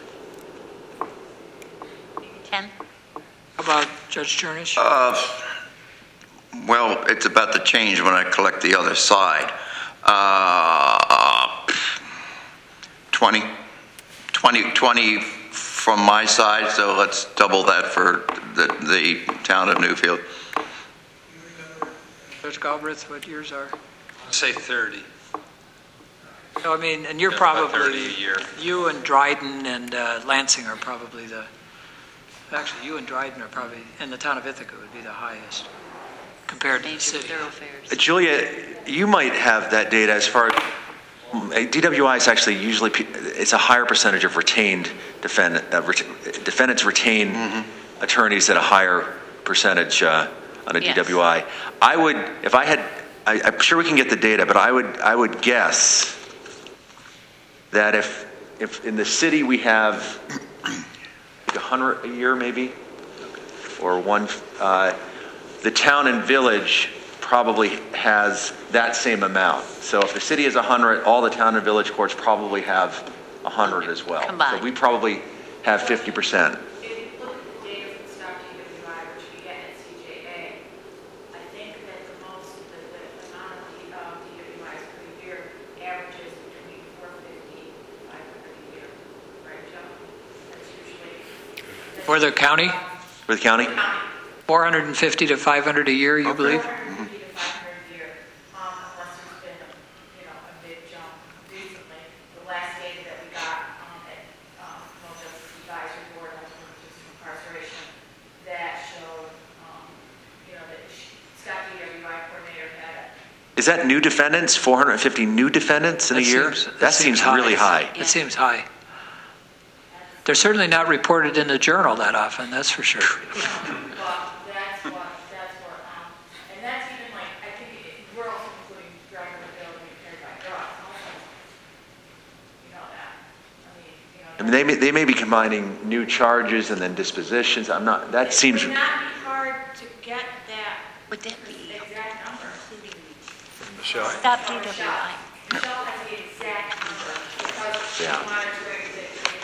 ten? How about Judge Chernish? Uh, well, it's about to change when I collect the other side. Uh, twenty, twenty, twenty from my side, so let's double that for the, the town of Newfield. Judge Galbraith, what yours are? Say thirty. No, I mean, and you're Yeah, about probably, thirty a year. you and Dryden and uh, Lansing are probably the, actually, you and Dryden are probably, in the town of Ithaca would be the highest compared to the Major city. thoroughfares. Uh, Julia, you might have that data as far as, a D W I is actually usually, pe- it's a higher percentage of retained defendant, uh, ret- defendants retain Mm-hmm. attorneys at a higher percentage uh, on a Yes. D W I. I would, if I had, I, I'm sure we can get the data, but I would, I would guess that if, if in the city we have like a hundred a year maybe, or one, uh, the town and village probably has that same amount. So if the city is one hundred, all the town and village courts probably have one hundred as well. Combined. So we probably have fifty percent. If you look at the data from Stop D W I, which we get at C J A, I think that the most, the, the amount of the, um, D W Is per year averages between four fifty and five hundred a year, right, Joe? That's usually. that's For the county, For the county? four hundred fifty to five hundred a year, you believe? four fifty to five hundred a year, um, unless there's been, you know, a big jump recently. The last data that we got, um, at, um, Criminal Justice Advisory Board on just incarceration, that showed, um, you know, that Scott D W I coordinator had a Is that new defendants, four hundred fifty new defendants in a That year? seems- That seems really high. It seems high. They're certainly not reported in the journal that often, that's for sure. Well, that's what, that's what, um, and that's even like, I think it, we're also including driving the bill being carried by drugs also. You know that, I mean, you know. I mean, they may, they may be combining new charges and then dispositions. I'm not, that seems, It would not be hard to get that Would that be exact number. Stop D W I? Michelle has the exact number because Yeah. she's monitoring the, the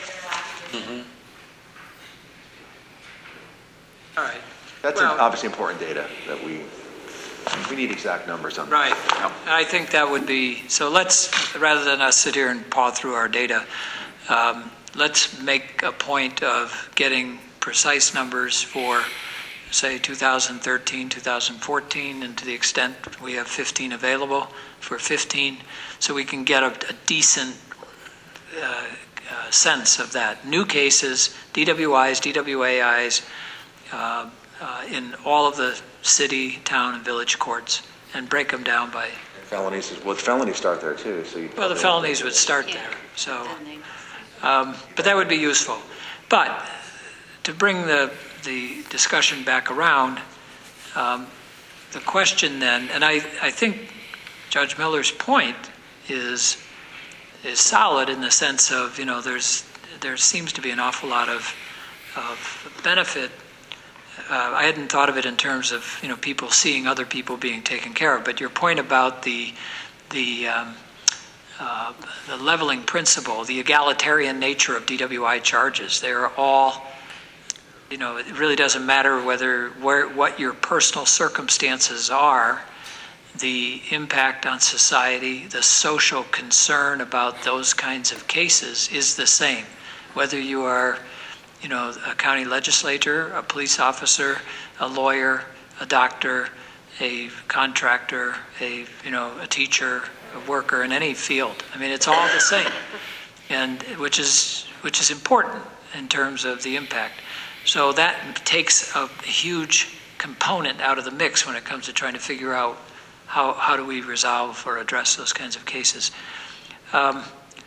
All right. That's Well- obviously important data that we, we need exact numbers on. that. Right. Yeah. I think that would be, so let's, rather than us sit here and paw through our data, um, let's make a point of getting precise numbers for, say, two thousand thirteen, two thousand fourteen, and to the extent we have fifteen available for fifteen, so we can get a, a decent uh, uh, sense of that. New cases, D W Is, D W A Is, uh, uh, in all of the city, town, and village courts, and break them down by, Felonies, well, felonies start there too, so you. well, the felonies would start Yeah. there, so, Then they- um, but that would be useful. But to bring the, the discussion back around, um, the question then, and I, I think Judge Miller's point is, is solid in the sense of, you know, there's, there seems to be an awful lot of, of benefit. Uh, I hadn't thought of it in terms of, you know, people seeing other people being taken care of, but your point about the, the, um, uh, the leveling principle, the egalitarian nature of D W I charges, they are all, you know, it really doesn't matter whether, where, what your personal circumstances are, the impact on society, the social concern about those kinds of cases is the same. Whether you are, you know, a county legislator, a police officer, a lawyer, a doctor, a contractor, a, you know, a teacher, a worker in any field. I mean, it's all the same, and which is which is important in terms of the impact. So that takes a huge component out of the mix when it comes to trying to figure out how how do we resolve or address those kinds of cases. Um,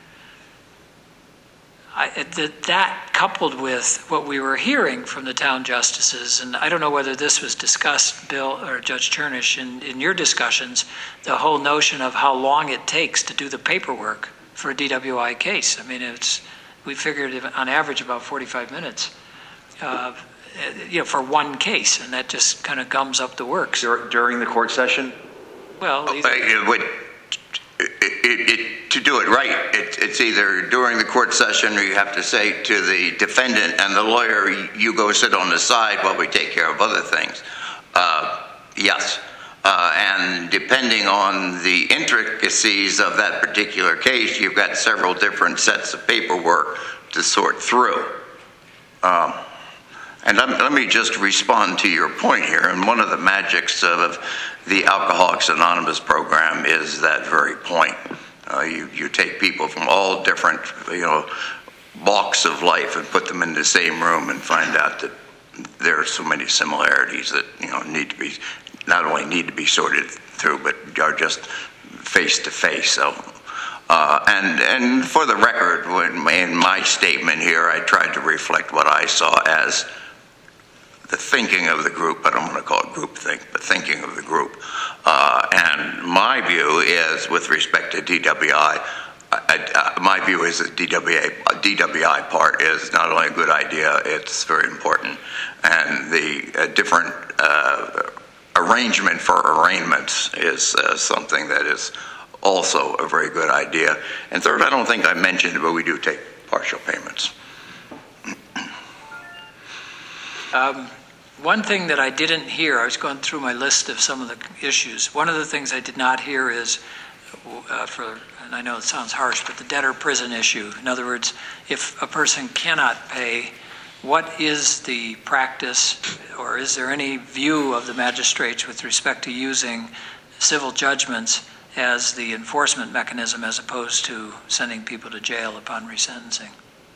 I, that, that coupled with what we were hearing from the town justices, and I don't know whether this was discussed, Bill or Judge Chernish, in, in your discussions, the whole notion of how long it takes to do the paperwork for a D W I case. I mean, it's we figured on average about forty-five minutes, uh, you know, for one case, and that just kind of gums up the works. Dur- During the court session? Well, either- It would, it, it, it, to do it right, it, it's either during the court session or you have to say to the defendant and the lawyer, you go sit on the side while we take care of other things. Uh, yes. Uh, and depending on the intricacies of that particular case, you've got several different sets of paperwork to sort through. Um, and let, let me just respond to your point here. And one of the magics of the Alcoholics Anonymous program is that very point. Uh, you, you take people from all different, you know, walks of life and put them in the same room and find out that there are so many similarities that, you know, need to be, not only need to be sorted through, but are just face to face. So, uh, and and for the record, when in my statement here, I tried to reflect what I saw as the thinking of the group. I don't want to call it group think, but thinking of the group. Uh, and my view is, with respect to D W I, I, I, my view is that D W A, D W I part is not only a good idea, it's very important. And the uh, different uh, arrangement for arraignments is uh, something that is also a very good idea. And third, I don't think I mentioned it, but we do take partial payments. Um, one thing that I didn't hear, I was going through my list of some of the issues. One of the things I did not hear is, uh, for, and I know it sounds harsh, but the debtor prison issue. In other words, if a person cannot pay, what is the practice, or is there any view of the magistrates with respect to using civil judgments as the enforcement mechanism as opposed to sending people to jail upon resentencing?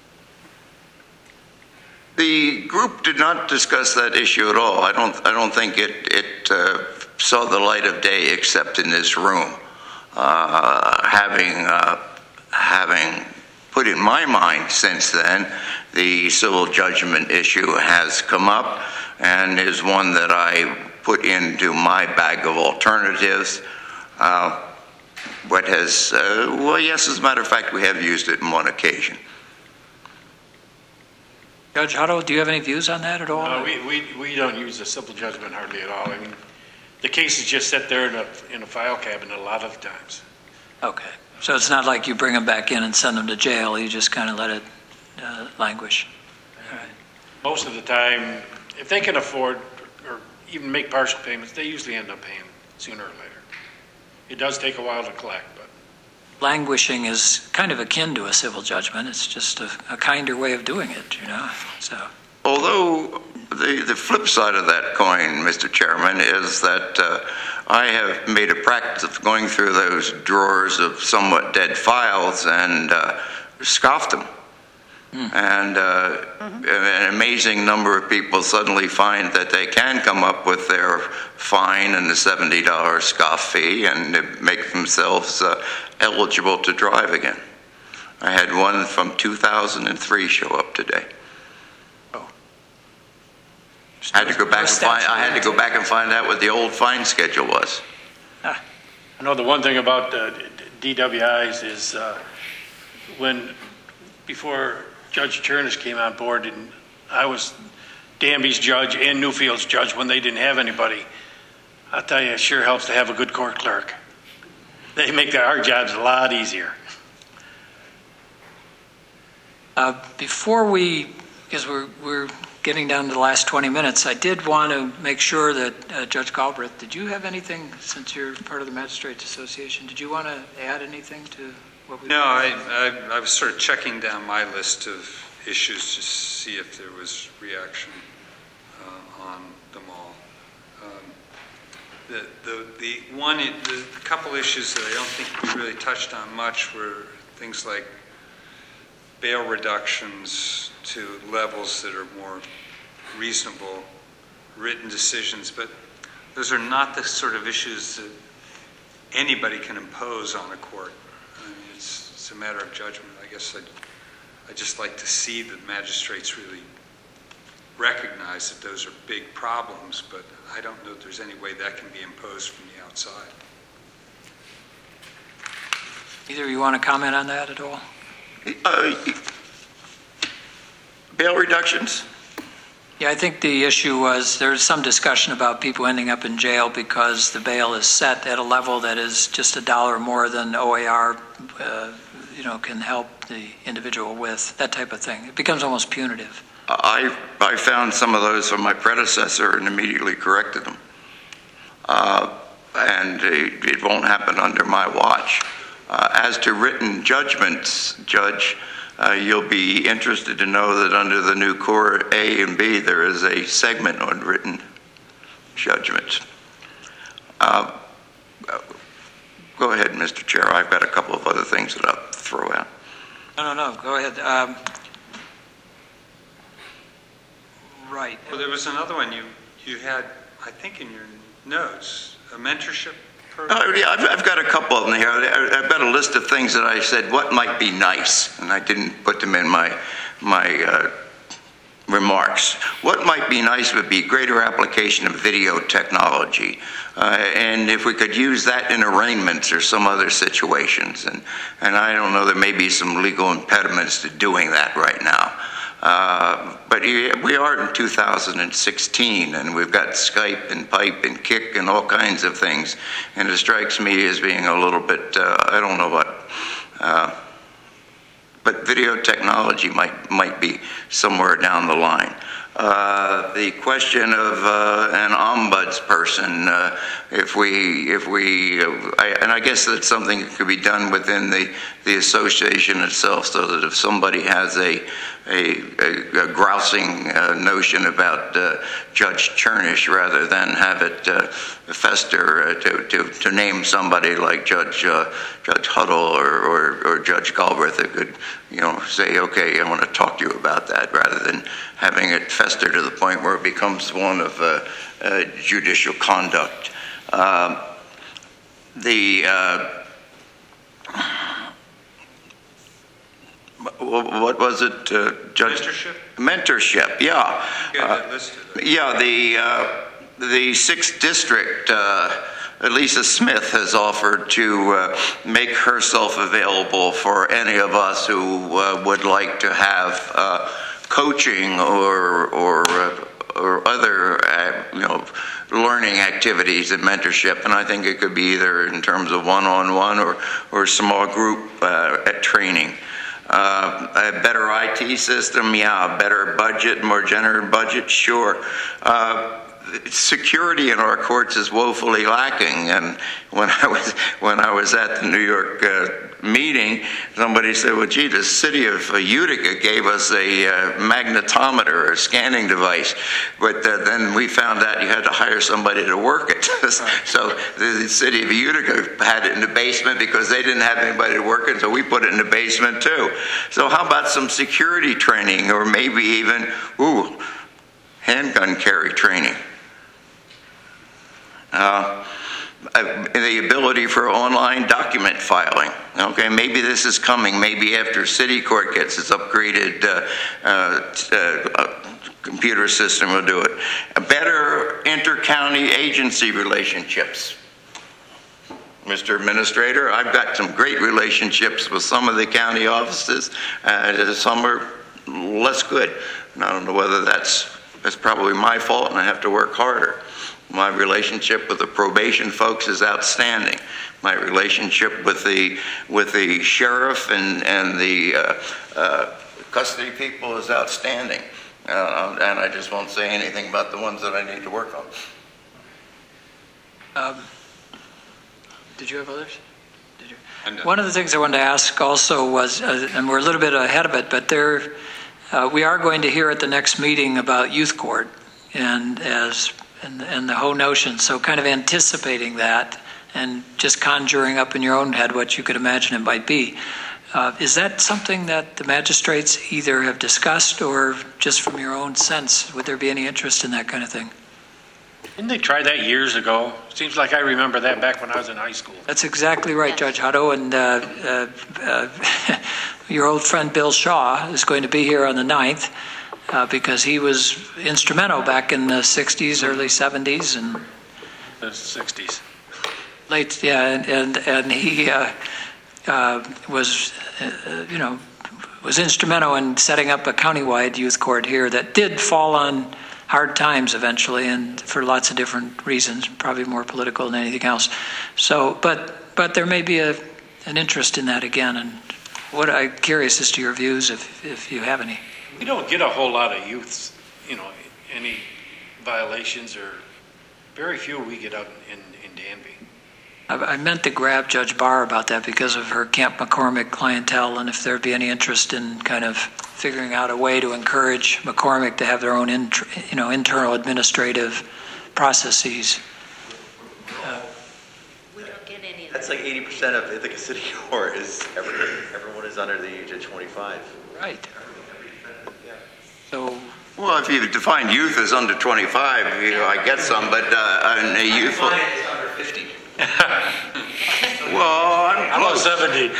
The group did not discuss that issue at all. I don't. I don't think it it uh, saw the light of day except in this room. Uh, having uh, having put in my mind since then, the civil judgment issue has come up and is one that I put into my bag of alternatives. Uh, what has uh, well, yes, as a matter of fact, we have used it on one occasion. Judge Hutto, do you have any views on that at all? No, we, we, we don't use the civil judgment hardly at all. I mean, the cases just sit there in a, in a file cabinet a lot of times. Okay. So it's not like you bring them back in and send them to jail. You just kind of let it uh, languish. All right. Most of the time, if they can afford or even make partial payments, they usually end up paying sooner or later. It does take a while to collect, but. Languishing is kind of akin to a civil judgment. It's just a, a kinder way of doing it, you know, so. Although the, the flip side of that coin, Mister Chairman, is that uh, I have made a practice of going through those drawers of somewhat dead files and uh, scoffed them. Mm. And uh, mm-hmm. an amazing number of people suddenly find that they can come up with their fine and the seventy dollars scoff fee and make themselves uh, eligible to drive again. I had one from two thousand three show up today. I had to go back and find. I had to go back and find out what the old fine schedule was. I know the one thing about uh, D W Is is uh, when before Judge Chernish came on board, and I was Danby's judge and Newfield's judge when they didn't have anybody. I'll tell you, it sure helps to have a good court clerk. They make our jobs a lot easier. Uh, before we, because we're we're. getting down to the last twenty minutes, I did want to make sure that uh, Judge Galbraith, did you have anything, since you're part of the Magistrates Association, did you want to add anything to what we... No, I, I, I was sort of checking down my list of issues to see if there was reaction uh, on them all. Um, the, the, the one, the couple issues that I don't think we really touched on much were things like bail reductions to levels that are more reasonable, written decisions, but those are not the sort of issues that anybody can impose on a court. I mean, it's, it's a matter of judgment. I guess I'd, I'd just like to see the magistrates really recognize that those are big problems, but I don't know if there's any way that can be imposed from the outside. Either of you want to comment on that at all? Uh, bail reductions? Yeah, I think the issue was there's some discussion about people ending up in jail because the bail is set at a level that is just a dollar more than O A R, uh, you know, can help the individual with, that type of thing. It becomes almost punitive. I, I found some of those from my predecessor and immediately corrected them. Uh, and it, it won't happen under my watch. Uh, as to written judgments, Judge, uh, you'll be interested to know that under the new Core A and B, there is a segment on written judgments. Uh, go ahead, Mister Chair. I've got a couple of other things that I'll throw out. No, no, no. Go ahead. Um, right. Well, there was another one you, you had, I think, in your notes, a mentorship. Oh, yeah, I've, I've got a couple of them here. I've got a list of things that I said, what might be nice, and I didn't put them in my, my uh, remarks. What might be nice would be greater application of video technology, uh, and if we could use that in arraignments or some other situations. And, and I don't know, there may be some legal impediments to doing that right now. Uh, but we are in two thousand sixteen, and we've got Skype and Pipe and Kick and all kinds of things, and it strikes me as being a little bit, uh, I don't know what, uh, but video technology might might be somewhere down the line. Uh, the question of uh, an ombudsperson, uh, if we, if we, uh, I, and I guess that's something that could be done within the, the association itself, so that if somebody has a, a, a, a grousing uh, notion about uh, Judge Chernish, rather than have it uh, fester, uh, to, to, to name somebody like Judge uh, Judge Huddle or, or, or Judge Galbraith, that could, you know, say, okay, I want to talk to you about that, rather than having it fester to the point where it becomes one of uh, uh, judicial conduct. Um, the uh, what was it, uh, Judge? Mentorship? Mentorship, yeah. You had that listed. Uh, yeah, the uh, the sixth district, uh, Lisa Smith has offered to uh, make herself available for any of us who uh, would like to have uh, coaching or or uh, or other uh, you know learning activities and mentorship, and I think it could be either in terms of one-on-one or or small group uh, at training. Uh, a better I T system, yeah. A better budget, more generous budget, sure. Uh, security in our courts is woefully lacking. And when I was when I was at the New York uh, meeting, somebody said, "Well, gee, the city of uh, Utica gave us a uh, magnetometer, a scanning device, but uh, then we found out you had to hire somebody to work it." So the, the city of Utica had it in the basement because they didn't have anybody to work it, so we put it in the basement too. So how about some security training, or maybe even ooh, handgun carry training? Uh, the ability for online document filing. Okay, maybe this is coming. Maybe after City Court gets its upgraded uh, uh, uh, computer system will do it. A better inter-county agency relationships. Mister Administrator, I've got some great relationships with some of the county offices. Uh, some are less good. And I don't know whether that's, that's probably my fault and I have to work harder. My relationship with the probation folks is outstanding. My relationship with the with the sheriff and and the uh, uh, custody people is outstanding. Uh, and I just won't say anything about the ones that I need to work on. Um, did you have others? Did you? One of the things I wanted to ask also was, uh, and we're a little bit ahead of it, but there, uh, we are going to hear at the next meeting about youth court, and as And, and the whole notion, so kind of anticipating that and just conjuring up in your own head what you could imagine it might be. Uh, is that something that the magistrates either have discussed, or just from your own sense, would there be any interest in that kind of thing? Didn't they try that years ago? Seems like I remember that back when I was in high school. That's exactly right, Judge Hutto. And uh, uh, uh, your old friend Bill Shaw is going to be here on the ninth. Uh, because he was instrumental back in the sixties, early seventies, and the sixties, late, yeah, and and, and he uh, uh, was, uh, you know, was instrumental in setting up a countywide youth court here that did fall on hard times eventually, and for lots of different reasons, probably more political than anything else. So, but but there may be a an interest in that again, and what I'm curious as to your views, if if you have any. We don't get a whole lot of youths, you know, any violations, or very few we get out in, in Danby. I, I meant to grab Judge Barr about that because of her Camp McCormick clientele, and if there'd be any interest in kind of figuring out a way to encourage McCormick to have their own, inter, you know, internal administrative processes. Uh, we don't get any of That's like eighty percent of Ithaca City Court is every, everyone is under the age of twenty-five. Right. So, well, if you define youth as under twenty-five, you know, I get some, but uh, a youthful. Is under fifty. Well, I'm close. seventy.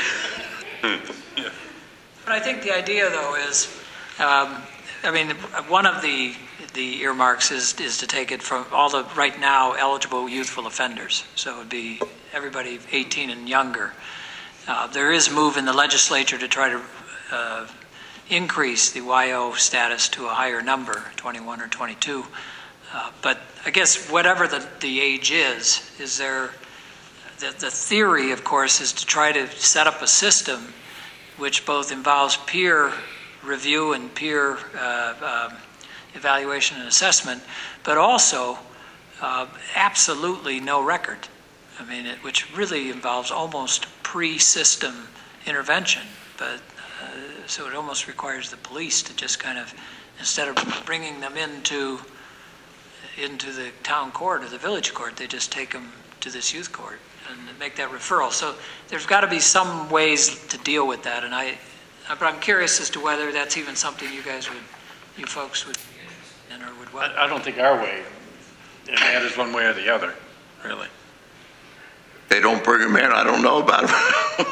but I think the idea, though, is, um, I mean, one of the the earmarks is is to take it from all the right now eligible youthful offenders. So it would be everybody eighteen and younger. Uh, there is a move in the legislature to try to uh, increase the Y O status to a higher number, twenty-one or twenty-two. Uh, but I guess whatever the, the age is, is there, the, the theory, of course, is to try to set up a system which both involves peer review and peer uh, um, evaluation and assessment, but also uh, absolutely no record. I mean, it, which really involves almost pre-system intervention, but Uh, so it almost requires the police to just kind of, instead of bringing them into into the town court or the village court, they just take them to this youth court and make that referral. So there's got to be some ways to deal with that, and I, but I'm curious as to whether that's even something you guys would, you folks would, and or would. I, I don't think our way matters one way or the other, really. They don't bring them in. I don't know about them.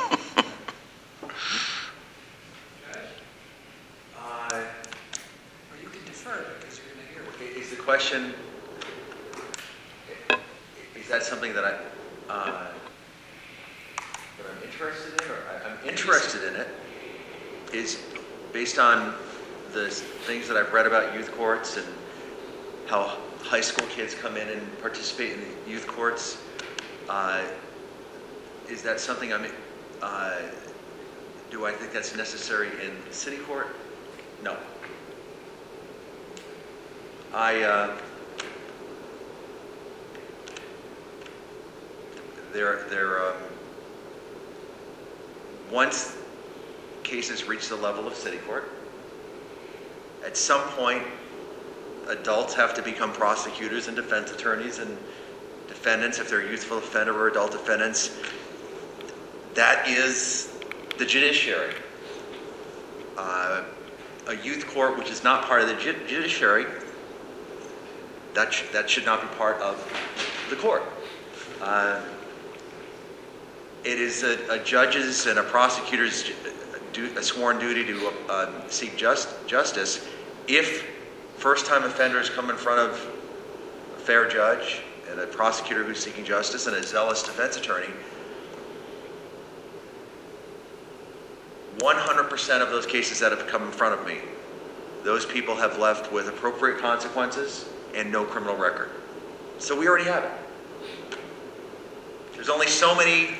Question, is that something that I, uh, that I'm interested in, or I, I'm interested in it, is based on the things that I've read about youth courts and how high school kids come in and participate in the youth courts. Uh, is that something I'm, uh, Do I think that's necessary in city court? No. I, uh, there, there, um, once cases reach the level of city court, at some point, adults have to become prosecutors and defense attorneys, and defendants, if they're youthful offender or adult defendants. That is the judiciary. Uh, a youth court, which is not part of the ju- judiciary, that, sh- that should not be part of the court. Uh, it is a, a judge's and a prosecutor's du- a sworn duty to uh, seek just, justice if first-time offenders come in front of a fair judge and a prosecutor who's seeking justice and a zealous defense attorney. one hundred percent of those cases that have come in front of me, those people have left with appropriate consequences and no criminal record. So we already have it. There's only so many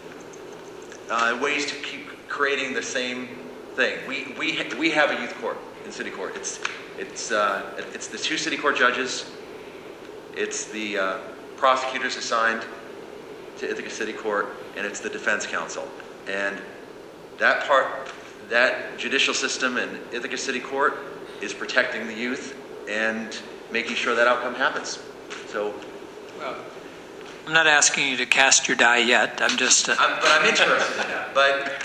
uh, ways to keep creating the same thing. We we we have a youth court in city court. It's it's uh, it's the two city court judges. It's the uh, prosecutors assigned to Ithaca City Court, and it's the defense counsel. And that part, that judicial system in Ithaca City Court is protecting the youth and making sure that outcome happens. So, Well, I'm not asking you to cast your die yet. I'm just. Uh, I'm, but I'm interested in that.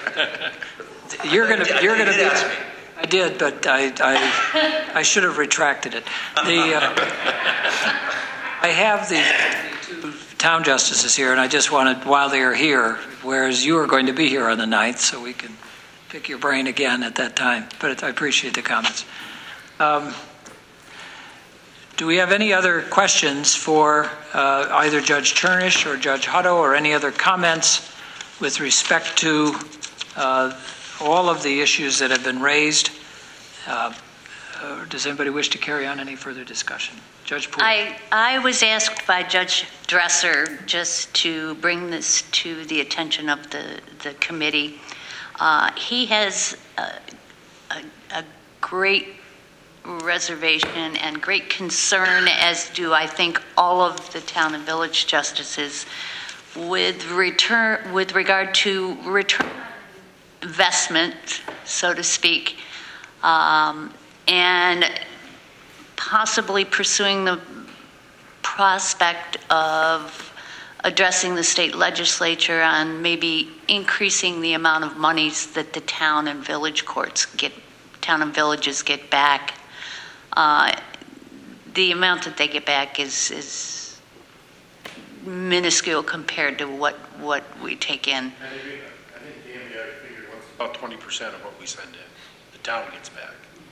But you're going to. You're going to you be. did ask me. I did, but I. I, I should have retracted it. The. Uh, I have the, the two town justices here, and I just wanted, while they are here, whereas you are going to be here on the ninth, so we can pick your brain again at that time. But I appreciate the comments. Um, do we have any other questions for uh, either Judge Chernish or Judge Hutto, or any other comments with respect to uh, all of the issues that have been raised? Uh, uh, does anybody wish to carry on any further discussion? Judge Poole. I, I was asked by Judge Dresser just to bring this to the attention of the, the committee. Uh, he has a, a, a great reservation and great concern, as do I think all of the town and village justices, with return with regard to return investment, so to speak, um, and possibly pursuing the prospect of addressing the state legislature on maybe increasing the amount of monies that the town and village courts get, town and villages get back. Uh, the amount that they get back is, is minuscule compared to what, what we take in. I think, I think the M B I figured what's about twenty percent of what we send in, the town gets back.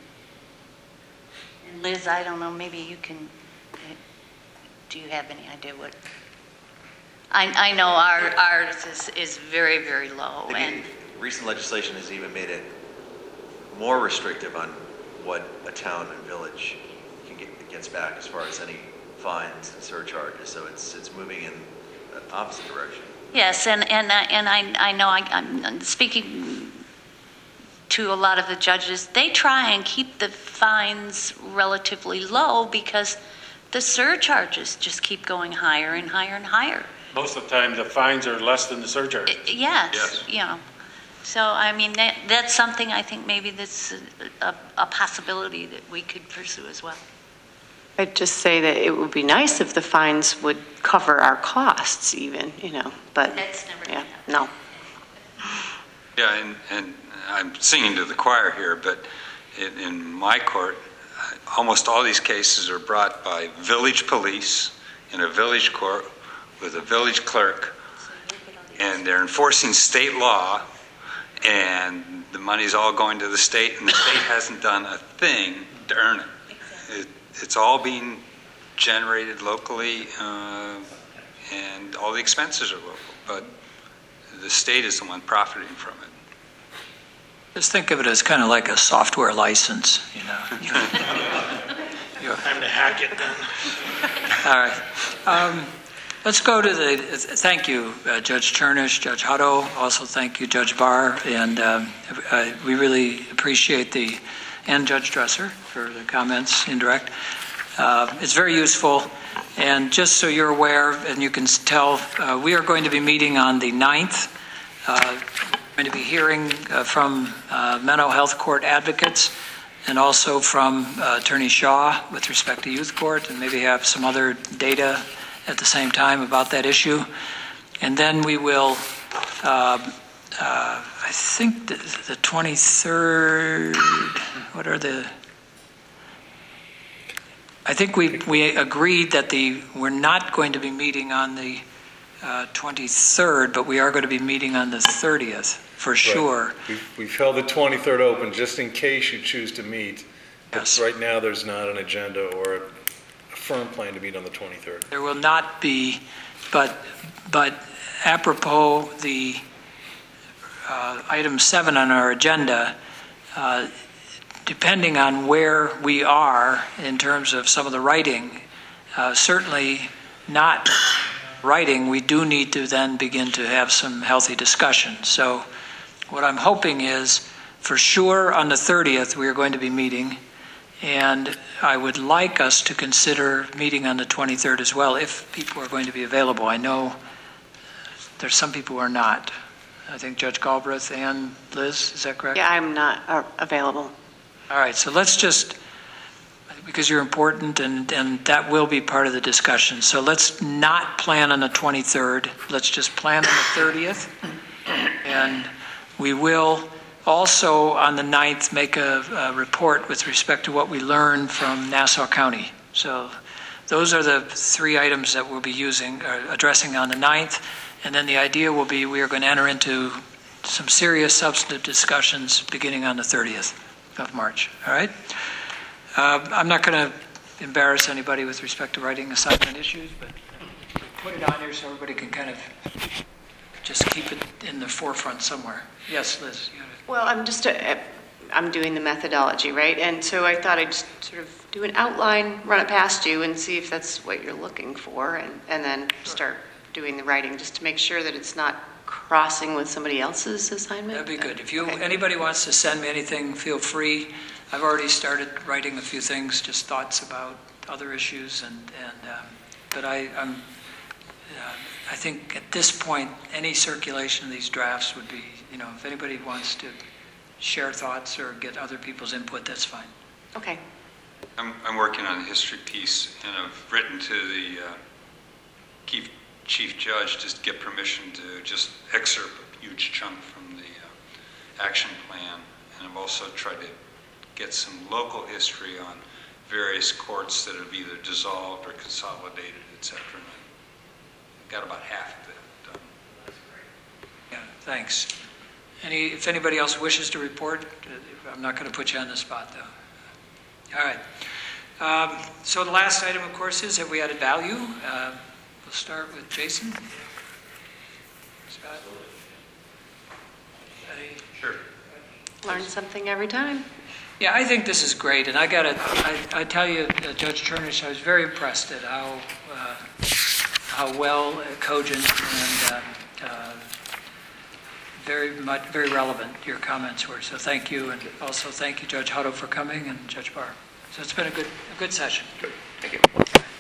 And Liz, I don't know, maybe you can, do you have any idea what? I, I know our, ours is, is very, very low. And recent legislation has even made it more restrictive on what a town and village can get, gets back as far as any fines and surcharges. So it's it's moving in the opposite direction. yes, and, and, I- and I, I know I, I'm speaking to a lot of the judges. They try and keep the fines relatively low because the surcharges just keep going higher and higher and higher. Most of the time, the fines are less than the surcharge. Yes, Yes. you know. So, I mean, that, that's something I think maybe that's a, a, a possibility that we could pursue as well. I'd just say that it would be nice if the fines would cover our costs even, you know, but, That's never yeah, gonna no. Yeah, and, and I'm singing to the choir here, but in, in my court, uh, almost all these cases are brought by village police in a village court with a village clerk, and they're enforcing state law, and the money's all going to the state, and the state hasn't done a thing to earn it. it it's all being generated locally, uh, and all the expenses are local, but the state is the one profiting from it. Just think of it as kind of like a software license, you know. Time to hack it then. All right. Um, let's go to the, thank you, uh, Judge Chernish, Judge Hutto, also thank you, Judge Barr, and um, uh, we really appreciate the, and Judge Dresser for the comments, indirect. Uh, it's very useful, and just so you're aware, and you can tell, uh, we are going to be meeting on the ninth. Uh, we're going to be hearing uh, from uh, mental health court advocates, and also from uh, Attorney Shaw with respect to youth court, and maybe have some other data at the same time about that issue. And then we will, uh, uh, I think the, the twenty-third, what are the, I think we, we agreed that the, we're not going to be meeting on the uh, twenty-third, but we are going to be meeting on the thirtieth. For sure. Right. We've, we've held the twenty-third open just in case you choose to meet. But Yes. right now, there's not an agenda or a, a firm plan to meet on the twenty-third. There will not be, but, but apropos the uh, item seven on our agenda, uh, depending on where we are in terms of some of the writing, uh, certainly not writing, we do need to then begin to have some healthy discussion. So what I'm hoping is, for sure, on the thirtieth, we are going to be meeting, and I would like us to consider meeting on the twenty-third as well, if people are going to be available. I know there's some people who are not. I think Judge Galbraith and Liz, is that correct? Yeah, I'm not uh, available. All right, so let's just, because you're important, and, and that will be part of the discussion. So let's not plan on the twenty-third. Let's just plan on the thirtieth. And we will also, on the ninth, make a, a report with respect to what we learned from Nassau County. So those are the three items that we'll be using, uh, addressing on the ninth. And then the idea will be we are going to enter into some serious substantive discussions beginning on the thirtieth of March. All right? Uh, I'm not going to embarrass anybody with respect to writing assignment issues, but put it on here so everybody can kind of just keep it in the forefront somewhere. Yes, Liz. You had a- Well, I'm just, a, I'm doing the methodology, right? And so I thought I'd just sort of do an outline, run it past you, and see if that's what you're looking for, and, and then start doing the writing, just to make sure that it's not crossing with somebody else's assignment. That'd be good. If you Okay. anybody wants to send me anything, feel free. I've already started writing a few things, just thoughts about other issues, and and um, but I I'm uh, I think at this point any circulation of these drafts would be, you know, if anybody wants to share thoughts or get other people's input, that's fine. Okay. I'm, I'm working on a history piece, and I've written to the uh, chief, chief judge just to get permission to just excerpt a huge chunk from the uh, action plan, and I've also tried to get some local history on various courts that have either dissolved or consolidated, et cetera. And I've got about half of it done. Yeah, thanks. Any if anybody else wishes to report, uh, I'm not going to put you on the spot though. All right. Um, so the last item, of course, is have we added value? Uh, we'll start with Jason. Scott? Any? Sure. Learn something every time. Yeah, I think this is great, and I got to, I, I tell you, uh, Judge Chernish, I was very impressed at how, uh, how well uh, cogent and uh, uh, very much, very relevant your comments were. So thank you, and also thank you, Judge Hutto, for coming, and Judge Barr. So it's been a good, a good session. Thank you.